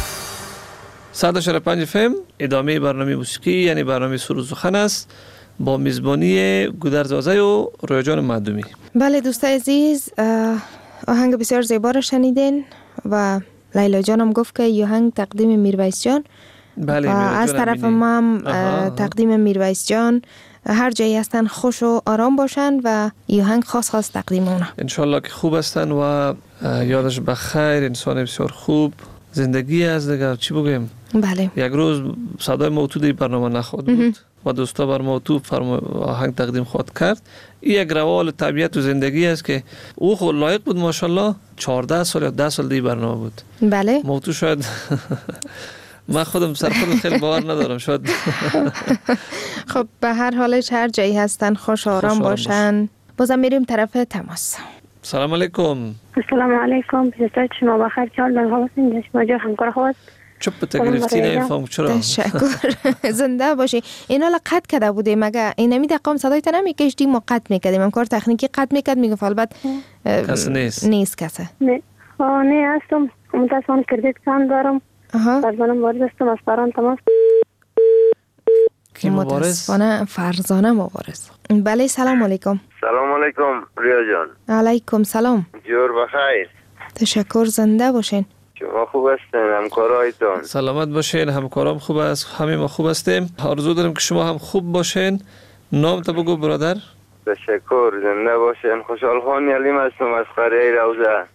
100.5 FM ادامه برنامه موسیقی یعنی برنامه سرود سخن است با میزبانی گودرز آزای و رویا جان معدومی. بله دوستای عزیز آهنگ بسیار زیبا را شنیدین و لیلا جانم گفت که این آهنگ تقدیم میرویس جان. بله و از طرف ما هم تقدیم میرویس جان هر جایی هستن خوش و آرام باشن و این آهنگ خاص تقدیم اونا انشالله که خوب هستن و یادش بخیر انسان بسیار خوب زندگی از دیگه چی بگیم بله یک روز صدای موتو برنامه نخواد بود و دوستا بر موتو آهنگ تقدیم خواهد کرد این یک روال طبیعت و زندگی است که او خود لایق بود ماشاءالله 14 سال یا 10 سال دی برنامه بود بله موتو شاید من خودم سر خودم خیلی باور ندارم شاید خب به هر حالش هر جایی هستن خوش آرام باشن بازم میریم طرف تماس. سلام علیکم. السلام علیکم. بسیار شما بخیر چال در حواسین شما جو همکار خواست چپ گرفتی نمیفهم چرا. تشکر زنده باشی. اینا لا قطع کرده بوده مگه این نمی دقام صدای تا نمیکشتی ما قطع میکردیم هم کار تکنیکی قطع میکرد میگفت البته کس نیست کسه نه هستم متاسفانه کردیت کام دارم برزنم وارد هستم از پران تماس کی مبارز؟ متاسفانه فرزانه مبارز. بله سلام علیکم. سلام علیکم ریا جان. علیکم سلام. جور بخیر. تشکر، زنده باشین. شما خوب هستین؟ همکارایتون سلامت باشین. همکارام خوب است، همه ما خوب هستیم. آرزو داریم که شما هم خوب باشین. نام تو بگو برادر. تشکر، زنده باشین. خوشحال خان علیم هستم از قریه روزه،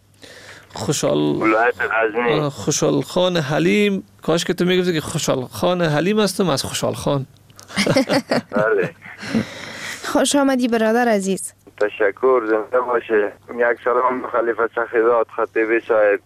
ولایت غزنی. خوشحال خان حلیم. کاش که تو میگفتی که خوشحال خان حلیم هستم از خوشحال خان. بله. خوش آمدی برادر عزیز. تشکر، زنده باشه. یک سلام به خلیفه سخیدات خطیبی صاحب،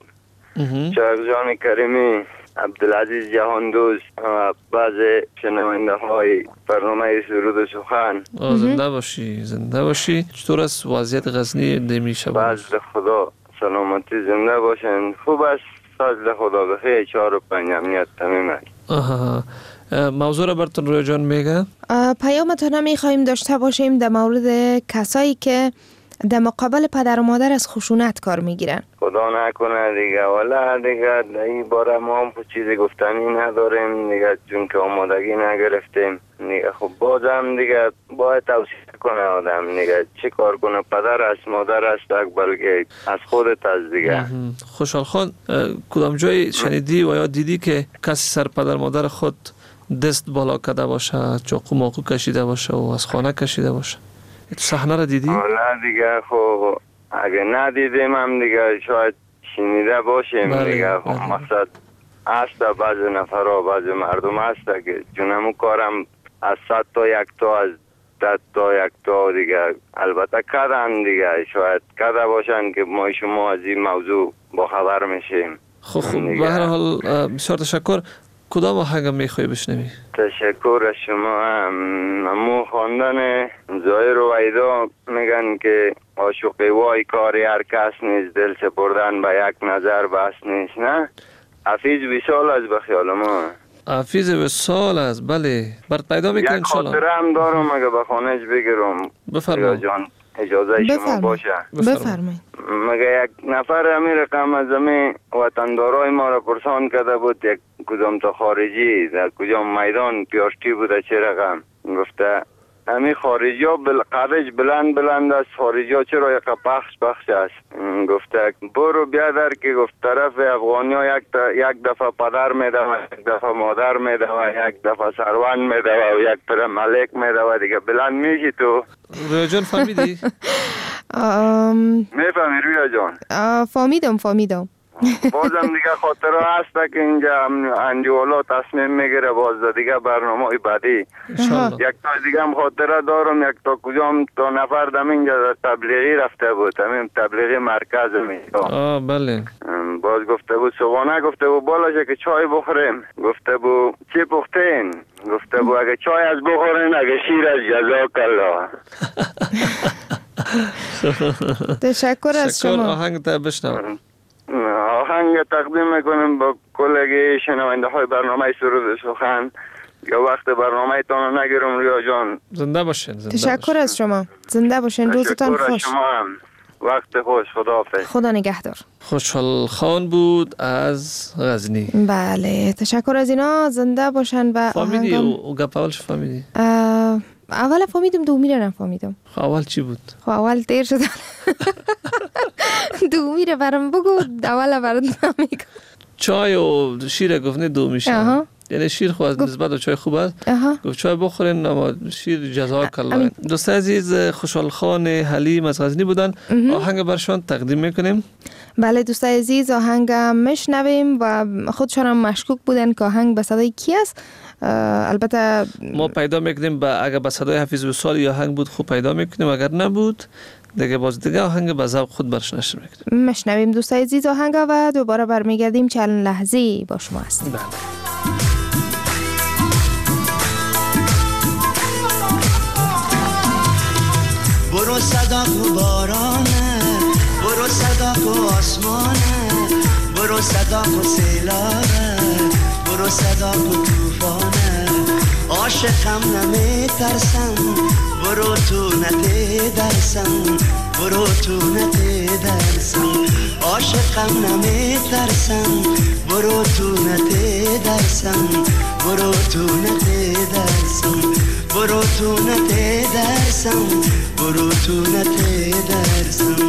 شایخ جان کریمی، عبدالعزیز جهاندوست و بعض شنونده های برنامه سرود و سخن. زنده باشی، زنده باشی. چطور است وضعیت غزنی دمی شب؟ بعض خدا سلامتی، زنده باشین. خوب است، فضل خدا بخیر. 4 و 5 امنیت تمیم است. موضوع را براتون رویا جان میگه. پیامتون میخواهیم داشته باشیم در مورد کسایی که در مقابل پدر و مادر از خشونت کار میگیرن. خدا نکنه دیگه، والا دیگه این باره ما هم چیزی گفتنی نداریم دیگه، چون که آمادگی نگرفتیم دیگه. خب بازم دیگه باید توصیه کنه آدم دیگه، چه کار کنه؟ پدر است، مادر است، بلکه از خودت از دیگه. خوشحال خان، کدام جای شنیدی و یا دیدی که کسی سر پدر مادر خود دست بالا کرده باشه، چاقو ماقو کشیده باشه و از خانه کشیده باشه؟ تو صحنه را دیدی؟ نه دیگه، خب اگه ندیدیم هم دیگه شاید شنیده باشیم دیگه. خب مقصد هست بعض نفرها، بعض مردم هست که جونمو کارم از 100 تا 1 تا، از 10 تا 1 تا دیگه البته کردن دیگه، شاید کرده باشن که ما شما از این موضوع با خبر میشیم. خب به هر حال بسیار تشکر. کدام آهنگ میخوای بشنوی؟ تشکر از شما. امو خواندن زایر و ویدا میگن که عاشقی وای کاری هر کس نیست، دل سپردن به یک نظر بس نیست. نه حفیظ وصال از به خیال ما. حفیظ وصال از، بله. برات پیدا میکنه انشالله. یک خاطره هم دارم اگه به خانهش بگیرم. بفرما جان، اجازه شما باشه. بفرمایید. مگه یک نفر امیر رقم از زمین وطندارای ما را پرسان کرده بود یک کدام تا خارجی در کجام میدان پیاشتی بوده چه رقم، گفته همین خارجی ها قدش بلند است، خارجی ها چرا یک پخش است. گفته برو بیادر که گفت طرف افغانی ها یک دفعه پدر میده و یک دفعه مادر میده و یک دفعه سروان میده و یک پر ملک میده و دیگه بلند میشی تو. رویا جان فهمیدی؟ میفهمی رویا جان؟ فهمیدم. بازم دیگه خاطره هست که اینجا انجوالا تصمیم میگیره باز دیگه برنامه بعدی. یک تا دیگه هم خاطره دارم، یک تا کجام تا نفر دم اینجا تبلیغی رفته بود، همین تبلیغی مرکز میگه. بله. باز گفته بود صبحانه، گفته بود بالاشه که چای بخوریم، گفته بود چی پختین؟ گفته بود اگه چای از بخورین اگه شیر از جزاک الله. تشکر از شما. آهنگ تا بشنویم. آهنگ تقدیم میکنم با کلگی شنونده های برنامه سرود سخن. یا وقت برنامه تان نگیرم ریا جان. زنده باشین. تشکر از شما، زنده باشین. روزتان خوش. شما هم وقت خوش. خداحافظ. خدا نگهدار. خوشحال خان بود از غزنی. بله تشکر از اینا، زنده باشن. و فهمیدی او گپ اولش فهمیدی؟ اول فهمیدم، دومی رو نفهمیدم. اول چی بود؟ اول دیر شد. دومی رو برام بگو، اول برام نمیگم. چای و شیر گفتنی دو میشه. یعنی شیر خو از نسبت به چای خوب است. گفت چای بخورین اما شیر جزاک الله. دوست عزیز خوشحال خان حلیم از غزنی بودن. آهنگ برشان تقدیم میکنیم. بله دوست عزیز، آهنگ میشنویم و خودشان هم مشکوک بودن که آهنگ به صدای کی است. البته ما پیدا میکنیم اگر به صدای حفیظ وصال یا آهنگ بود خوب پیدا میکنیم، اگر نبود دیگه باز دیگه آهنگ به ذوق خود برش نشر میکنیم. میشنویم دوست عزیز آهنگ و دوباره برمیگردیم. چند لحظه با شما هستیم. بله. برو صدا و بارانه، برو صدا و آسمانه، برو صدا و سیلابه، برو صدا و توفانه. عاشقم نمیترسم، برو تو نتیدرسم، برو تو نتیدرسم. عاشقم نمیترسم برو تو نترسم برو تو نترسم برو تو نترسم برو تو نترسم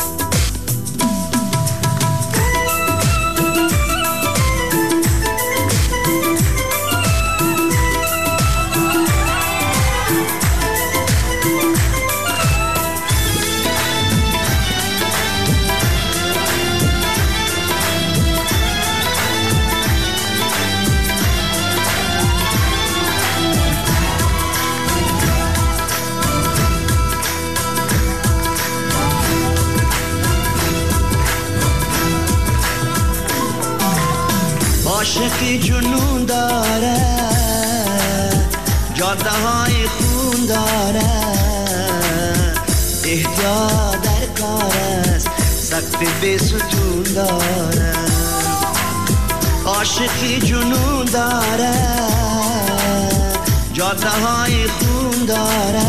عاشقی جنون داره جاده های خون داره احتیاط در کار است سقف بی ستون داره عاشقی جنون داره جاده های خون داره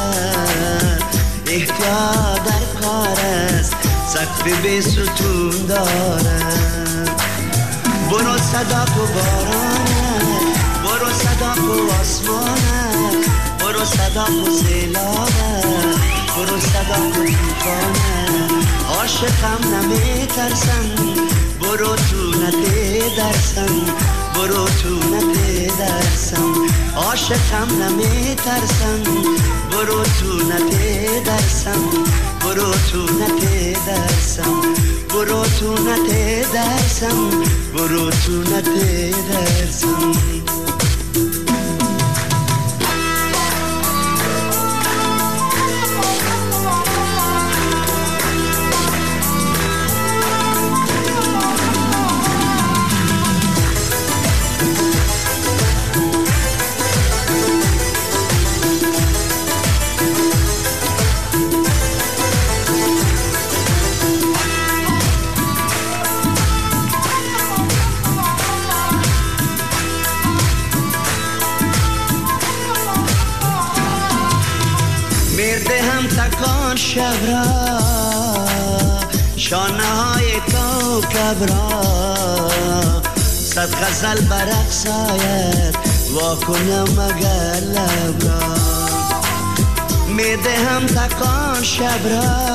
احتیاط در کار است سقف بی ستون داره برو صدق و بارانه برو صدق و آسمانه برو صدق و سیلابه برو صدق و توفانه عاشقم نمیترسم برو تو نترسم برو تو نترسم عاشقم نمیترسم برو تو نترسم برو تو نترسم برو تو نترسم برو تو نترسم تکان شب را شانه های کوکب را صد غزل برقص آید واکنم مگر لب را میدهم تکان شب را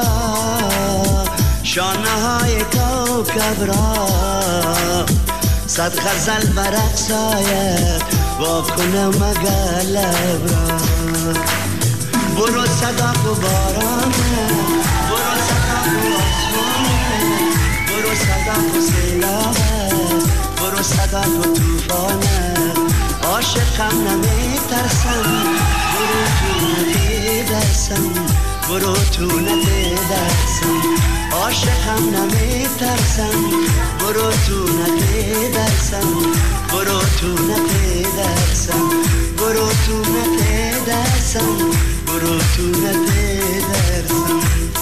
شانه های کوکب را صد غزل برقص آید واکنم مگر لب را برو صدق و بارانه برو صدق و آسمانه برو صدق و سیلابه برو صدق و توفانه عاشقم نمیترسم برو تو نترسم برو تو نترسم عاشقم نمیترسم برو تو نترسم برو تو نترسم برو تو نترسم برو تو نترسم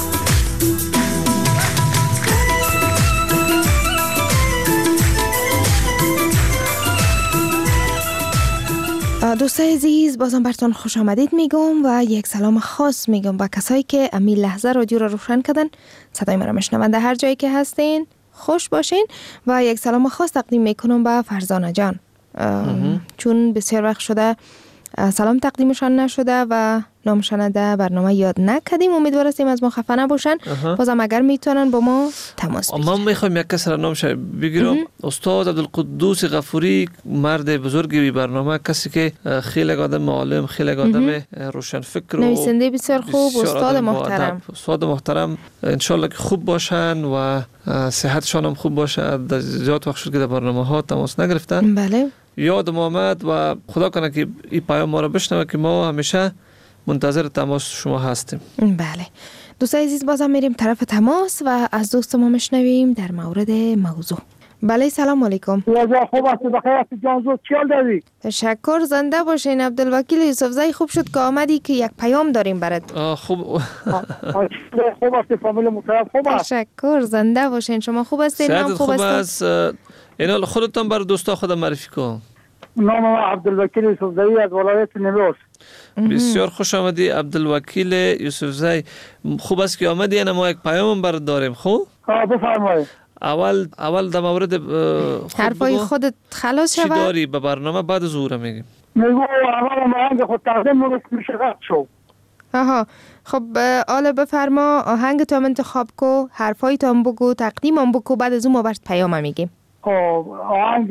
دوستای عزیز بازم براتون خوش آمدید میگم و یک سلام خاص میگم با کسایی که امی لحظه رادیو رو روشن کردن صدای مرا میشنوند هر جایی که هستین خوش باشین و یک سلام خاص تقدیم میکنم به فرزانه جان چون بسیار وقت شده سلام تقدیمشان نشده و نامشان در برنامه یاد نکردیم. امیدوار هستیم از ما خفه نباشن. بازم اگر میتونن با ما تماس بگیرن. من میخوام یک کس را نامش بگیرم. استاد عبدالقدوس غفوری، مرد بزرگی برنامه، کسی که خیلی آدم عالم، خیلی آدم روشن فکر و نویسنده بسیار خوب، استاد محترم. استاد محترم ان شاء الله که خوب باشن و صحتشان هم خوب باشه. زیاد وقت شد که در برنامه ها تماس نگرفتن. بله. یادم آمد و خدا کنه که این پیام ما را بشنوه که ما همیشه منتظر تماس شما هستیم. بله. دوستای عزیز بازم میریم طرف تماس و از دوست ما میشنویم در مورد موضوع. بله سلام علیکم. خوب است، بخیر هستی جان؟ زود چیال داری؟ تشکر، زنده باشین. عبدالوکیل یوسفزئی خوب شد که آمدی که یک پیام داریم برات. خوب. خوب است فامیل محترم، خوب است. تشکر، زنده باشین. شما خوب هستین؟ نام خوب است. اینا خودتون بر دوستا خودم معرفی کن. نام ما عبدالوکیل یوسفزئی از ولایت نیمروز. بسیار خوش آمدی عبدالوکیل یوسفزی. خوب است که آمدی. ما یک پیام برات داریم. خوب بفرمایید. اول در مورد حرفای خودت خلاص شود. چی داری به برنامه بعد ظهور میگیم؟ میگو اول آهنگ خود تقدیم میشه رد شو. آها خب حالا بفرما آهنگ تو هم انتخاب کو، حرفای تو هم بگو، تقدیم هم بگو، بعد از اون ما برات پیام هم میگیم. خب آهنگ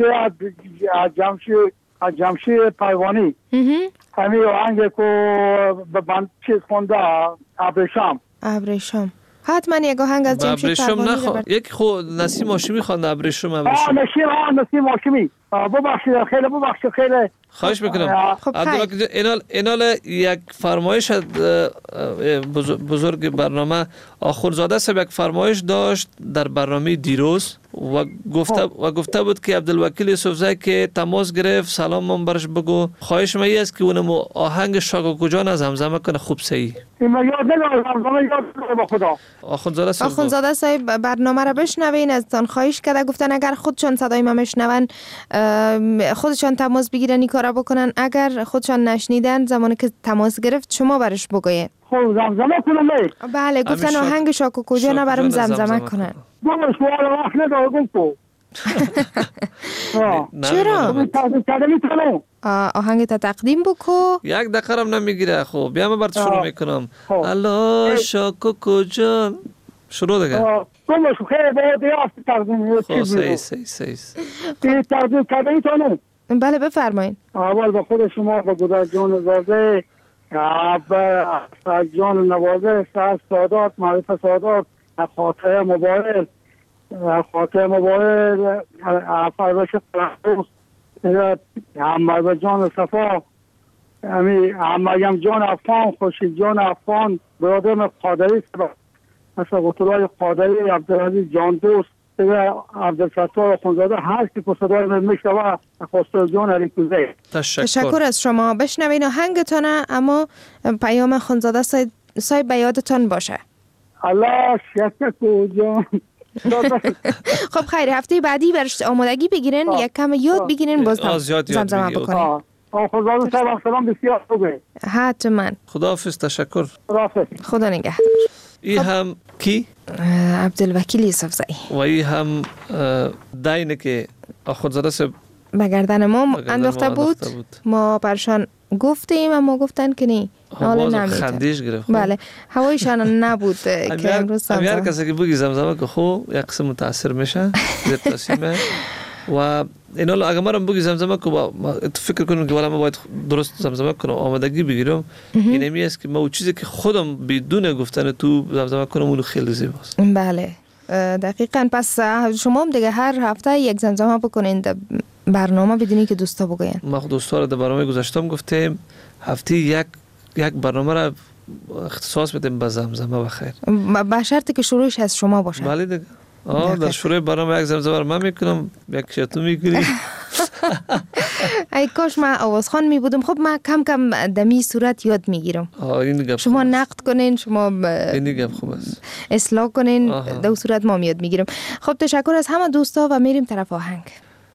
از جمشید پیوانی. همین آهنگ که به بند چیز خونده ابریشم. حتما یک آهنگ از جمشید پیوانی. یک خود نسیم هاشمی خوانده ابریشم. نسیم هاشمی. ببخشید خیلی خواهش میکنم. اینال یک فرمایش بزرگ برنامه آخونزاده صاحب یک فرمایش داشت در برنامه دیروز و گفته بود که عبدالوکیل یوسفزی که تماس گرفت سلام من برش بگو. خواهش من است که اونم آهنگ شاکو کجان از زمزمه کنه خوب صحیح. آخونزاده صاحب برنامه را بشنوین. از تان خواهش کرده گفتن اگر خودشان صدای ما میشنون خودشان تماس بگیرن این کارا بکنن. اگر خودشان نشنیدن زمانی که تماس گرفت شما برش بگوین. خب زمزمه کنم. بله گفتن آهنگ شاکو کجان برام زمزمه کنن. چرا؟ آهنگ تا تقدیم بکو. یک دقیقه هم نمیگیره. خب بیا من برات شروع میکنم. الله شاکو کجان شروع دیگه. بله بفرمایید. اول به خود شما به گذر جان زاده جان نوازه سعادت معرفت سعادت خاطر مبارک فربش فرحوز همه جان صفا همه جان افغان خوشی جان افغان برادرم قادری مثل قطولای قادری عبدالعزیز جان دوست عبدالفتاح خونزاده هر که صدای من میشنوه خواستار جان علیکوزه. تشکر از شما. بشنوین آهنگتانه اما پیام خونزاده صاحب به یادتان باشه. الله شکر جان. خب خیر هفته بعدی برش آمادگی بگیرین یک کم یاد بگیرین باز زمزمه بکنین. خداوند صاحب سلام بسیار خوبه. حتما. خداحافظ. تشکر. خدا نگهدار. ای هم کی؟ عبدالوکیل یوسفزی. و ای هم دینه که آخونزاده صاحب به گردن ما انداخته بود. ما برشان گفتیم اما گفتن که نه حالا نمیتون. خندیش گرفت. بله هوایشان نبود که امروز زمزمه. هر کسی که بگی زمزمه که خب یک قسم متاثر میشه زیر تاثیره و اینا اگه مرا بگی زمزمه که تو فکر کنم که ما باید درست زمزمه کنم آمادگی بگیرم. اینمی است که ما چیزی که خودم بدون گفتن تو زمزمه کنم اون خیلی زیباست. بله دقیقاً. پس شما هم دیگه هر هفته یک زمزمه بکنین در برنامه بدونی که دوستا بگوین. ما دوستا رو در برنامه گذاشتم گفتیم هفته یک برنامه را اختصاص بدیم به زمزمه بخیر. به شرطی که شروعش از شما باشه. بله دیگه. در شروع برنامه یک زمزمه رو من میکنم یک شتو میگیری. ای کاش من آوازخوان می بودم. خب من کم کم دمی صورت یاد میگیرم. شما نقد کنین شما این گپ خوب است. اصلاح کنین در صورت ما یاد میگیرم. خب تشکر از همه دوستا و میریم طرف آهنگ.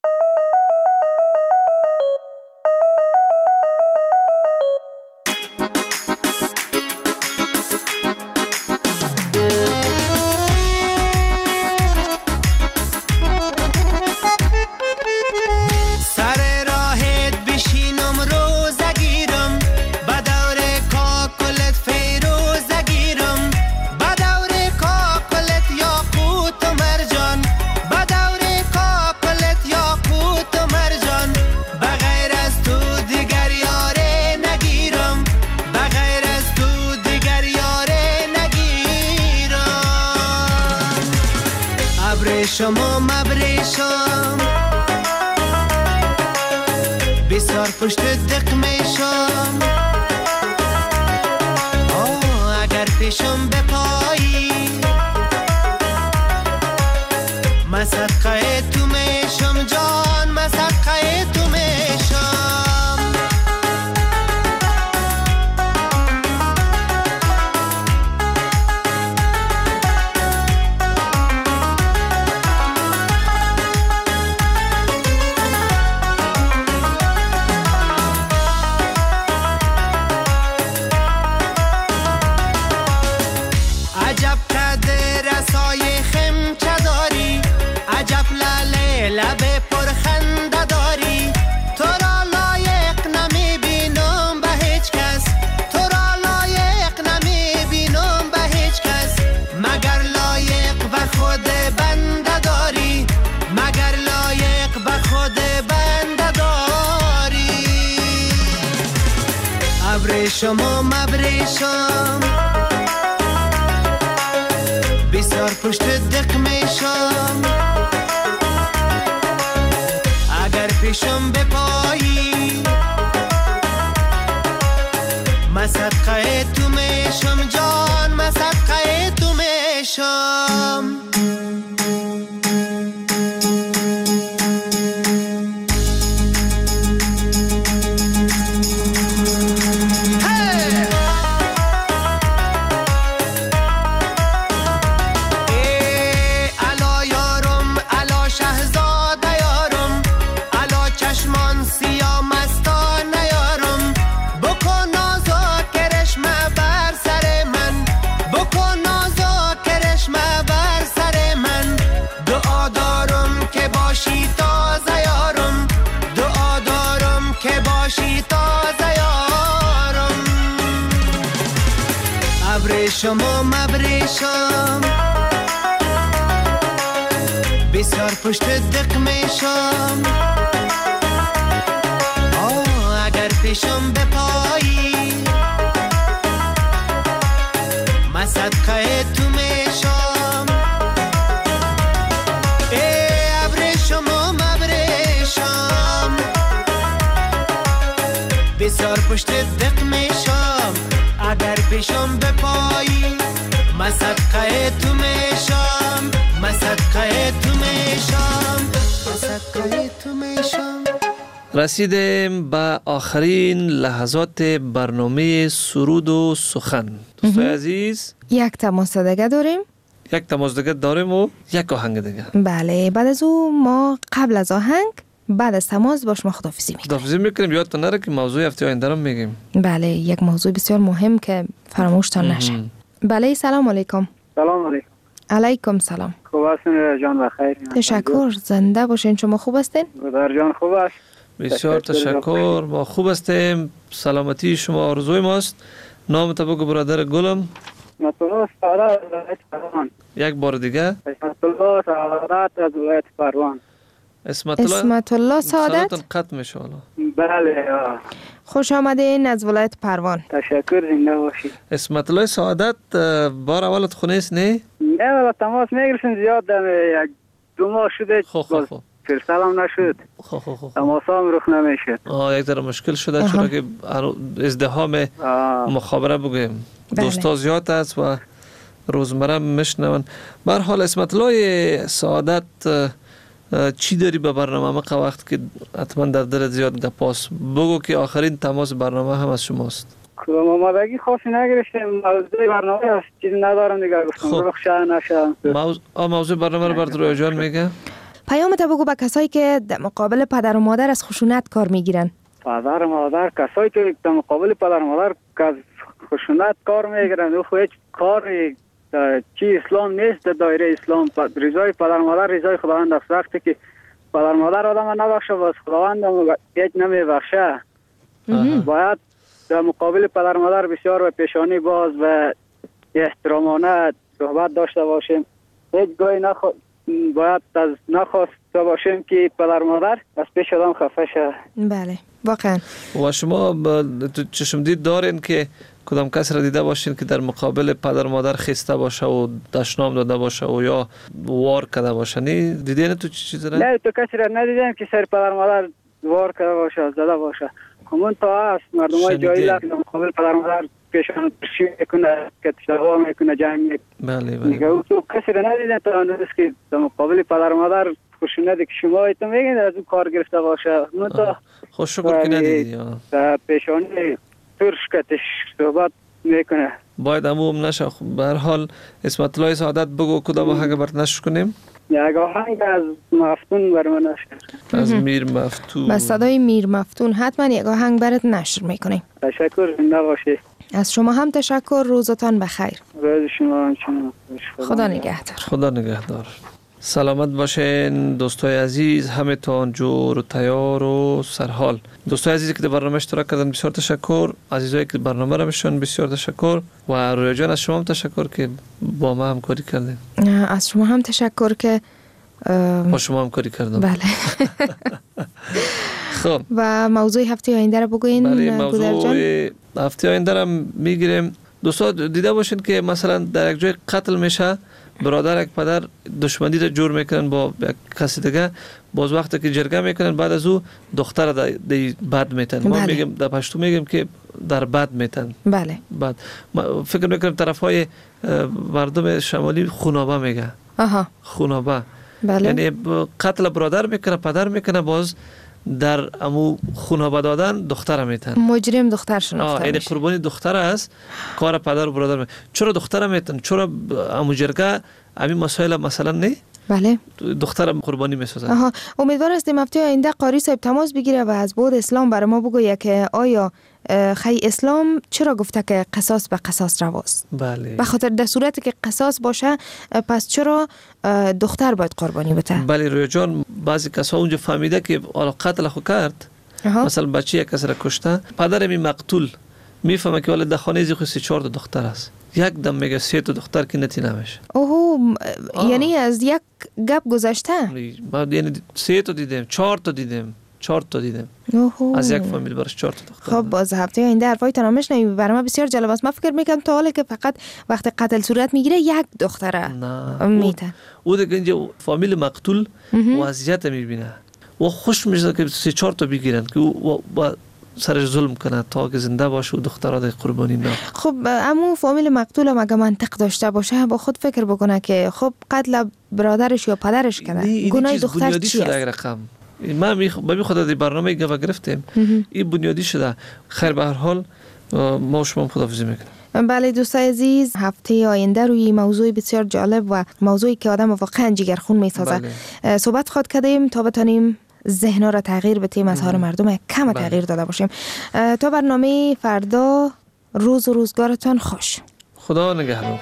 شما مبریشم بسار پشت دق میشم اگر پیشم بپایی مسقه تو میشم جان مسقه تو میشم خود بنده داری، مگر لایق به خود بنده داری. ابریشم و مبریشم بسیار پشت دق میشم، اگر پیشم بپایی من صدقه تو میشم جان، من صدقه تو میشم. ابریشم و مبریشم بسیار پشت دق میشم، اگر پیشم بپایی من صدقه تو میشم. ابریشم و مبریشم بسیار پشت دق میشم، اگر پیشم بپایی من صدقه تو میشم، من صدقه تو میشم، من صدقه تو میشم. رسیدیم به آخرین لحظات برنامه سرود و سخن. دوستای عزیز، یک تماس دیگه داریم. یک تماس دیگه داریم و یک آهنگ دیگه. بله، بعد از او ما قبل از آهنگ بعد از تماس با شما خداحافظی میکنیم. خداحافظی میکنیم. یادتون نره که موضوع هفته آینده رو میگیم. بله، یک موضوع بسیار مهم که فراموشتان نشه. بله، سلام علیکم. سلام علیکم. علیکم سلام. خوب هستین جان؟ بخیر. تشکر. زنده باشین. شما خوب هستین؟ در جان خوب است. بسیار تشکر. ما خوب هستیم. سلامتی شما آرزوی ماست. نام تو بگو برادر گلم. اسمت الله سعادت از ولایت پروان. یک بار دیگه. اسمت الله سعادت از ولایت پروان. اسمت الله سعادت قطع میشه حالا. بله. خوش آمدین از ولایت پروان. تشکر. زنده باشید. اسمت الله سعادت بار اولت خونه است نه؟ نه والا تماس میگیریم زیاد یک دو ماه شده. خب فرصتم نشد. تماس هم رخ نمیشه. یک ذره مشکل شده چرا که ازدحام مخابره بگویم. دوستا زیاد است و روزمره میشنون. به هر حال اسمت الله سعادت چی داری به برنامه ما وقت که حتما در دلت زیاد گپاس بگو که آخرین تماس برنامه هم از شماست. آمادگی خاصی نگرفتیم. موضوع برنامه است چیزی ندارم دیگه. گفتم رخ شه نشه. موضوع برنامه رو برات رویا جان میگه. پیامت بگو به کسایی که در مقابل پدر و مادر از خشونت کار میگیرن. پدر و مادر کسایی که در مقابل پدر و مادر از خشونت کار میگیرن او هیچ کاری چی اسلام نیست. در دایره اسلام رضای پدر و مادر رضای خداوند است. وقتی که پدر و مادر آدم نبخشه باز خداوند هیچ نمیبخشه. باید در مقابل پدر و مادر بسیار و پیشانی باز و احترامانه صحبت داشته باشیم. هیچ گاهی باید از نخواست باشیم که پدر و مادر از پیش آدم خفه شه. بله واقعا. و شما چشم دید دارین که کدام کس را دیده باشین که در مقابل پدر و مادر خسته باشه و دشنام داده باشه و یا وار کرده باشه؟ نه دیدین تو چیزی را؟ نه تو کسی را ندیدم که سر پدر و مادر وار کرده باشه زده باشه. همون تا هست مردمای جاهل در مقابل پدر و مادر پیشان پرشی میکنه که تشتغل میکنه جنگ میکنه. بله. تو کسی را ندیدن تا اندازه که در مقابل پدر و مادر خشونت که شما ایتو میگین از اون کار گرفته باشه. من تا خوش شکر که ندیدی. پیشانی ترش کتش صحبت میکنه. باید اموم نشه. به هر حال اسمت الله سعادت بگو کدام آهنگ برات نشر کنیم؟ یک آهنگ از مفتون بر من نشر. از میر مفتون. با صدای میر مفتون حتما یک آهنگ برات نشر میکنیم. تشکر. زنده باشید. از شما هم تشکر. روزتان بخیر. روز شما هم. خدا نگهدار. خدا نگهدار. سلامت باشین دوستای عزیز، همتون جور و تیار و سرحال. دوستای عزیزی که در برنامه اشتراک کردن بسیار تشکر. عزیزایی که برنامه را میشن بسیار تشکر. و رویا جان از شما هم تشکر که با ما همکاری کردین. از شما هم تشکر که با شما همکاری کردم. بله. خب و موضوع هفته آینده را بگوین. بله، موضوع هفته آینده را میگیریم. دوستا دیده باشین که مثلا در یک جای قتل میشه، برادر یک پدر دشمنی را جور میکنن با کسی دیگه، باز وقتی که جرگه میکنن بعد از او دختر در بد میتن. ما میگیم در پشتو میگیم که در بد میتن. بله. بعد فکر میکنم طرف های مردم شمالی خونابه میگه. آها. خونابه. بله. یعنی قتل برادر میکنه، پدر میکنه، باز در امو خونابه دادن دختر میتن. مجرم دختر شناخته یعنی میشه. قربانی دختر است، کار پدر و برادر چرا دختر میتن؟ چرا امو جرگه همین مسائل مثلا نه؟ بله. دختر قربانی میسازن. آها. امیدوار هستیم هفته آینده قاری صاحب تماس بگیره و از بود اسلام برای ما بگویه که آیا خی اسلام چرا گفته که قصاص به قصاص رواست؟ بله. به خاطر در صورتی که قصاص باشه پس چرا دختر باید قربانی بده؟ بله رویا جان، بعضی کسا اونجا فهمیده که قتل خو کرد. مثلا بچه یک کس را کشته، پدر می مقتول میفهمه که در خانه زی خو 3-4 دختر است، یک دم میگه 3 دختر که نتی نمیشه. اوه، یعنی از یک گپ گذشته؟ یعنی 3 دیدیم، 4 دیدیم. از یک فامیل برش 4 دختر. خب باز هفته آینده حرفایتون هم میشنویم. برای ما بسیار جالب است. من فکر میکنم تا حالا که فقط وقتی قتل صورت میگیره یک دختره میتن. او دیگه اینجا فامیل مقتول وضعیت میبینه و خوش میشه که 3-4 بگیرن که او سرش ظلم کنه تا که زنده باشه و دخترها در قربانی نه. خب امو فامیل مقتول هم اگه منطق داشته باشه با خود فکر بکنه که خب قتل برادرش یا پدرش کنه، گناه دختر چی است؟ ما بی خدا در برنامه گفت گرفتیم. این بنیادی شده. خیر به هر حال ما شما خداحافظی میکنم. بله دوستای عزیز، هفته آینده روی موضوع بسیار جالب و موضوعی که آدم واقعا جگرخون میسازه صحبت خواهد کردیم تا بتانیم ذهن‌ها را تغییر بدیم، اظهار مردم کم تغییر داده باشیم. تا برنامه فردا، روز و روزگارتان خوش. خدا نگهدار.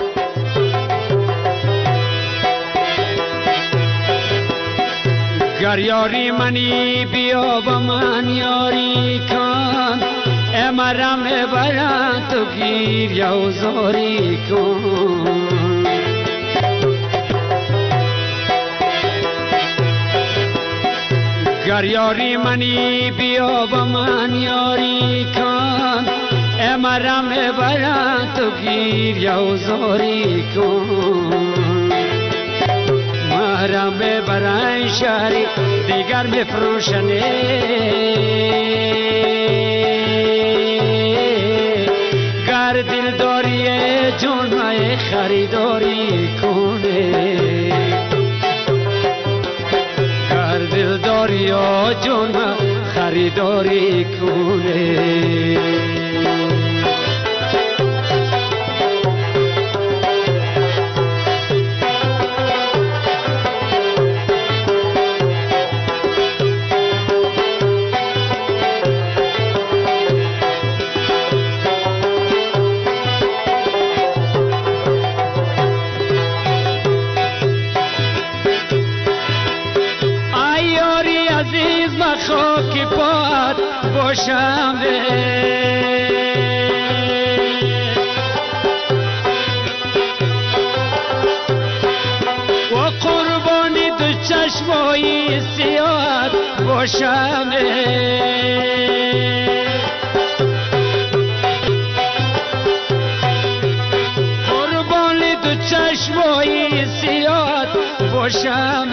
گر یاری منی بیا با من یاری کن، امرم برم تو گیر یوزاری کن. گر یاری منی بیا با من یاری کن، امرم برم تو گیر یوزاری کن. مرم برای شهری دیگر بفروشنه، گر دل داری جون مای خریداری کنه، گر دل داری جون مای خریداری کنه. خاک پات باشم و قربانی تو چشمای سیاد باشم، قربانی تو چشمای سیاد باشم.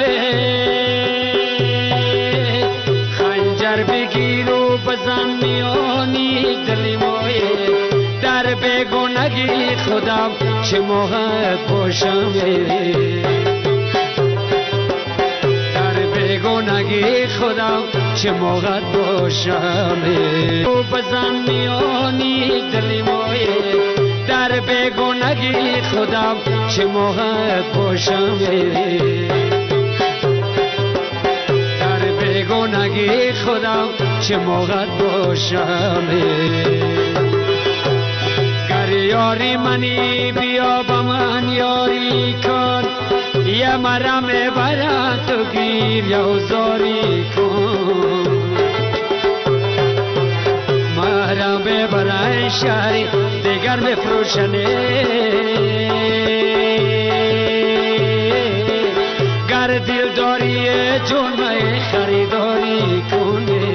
بگیر و بزن میانی دلی مایه، در بیگانگی خودم چه موقع باشم، در بیگانگی خودم چه موقع باشم. و بزن میانی دلی مایه، در بیگانگی خودم چه موقع باشم، بیگانگی خودم چه موقع باشم. گر یاری منی بیا با من یاری کن، مرا میبرد تو گیر یا زاری کن مرا ببرای شهری دیگر بفروشنه گر دل داری جون می خریداری کنه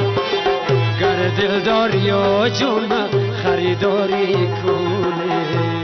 گر دل داری جون می خریداری کنه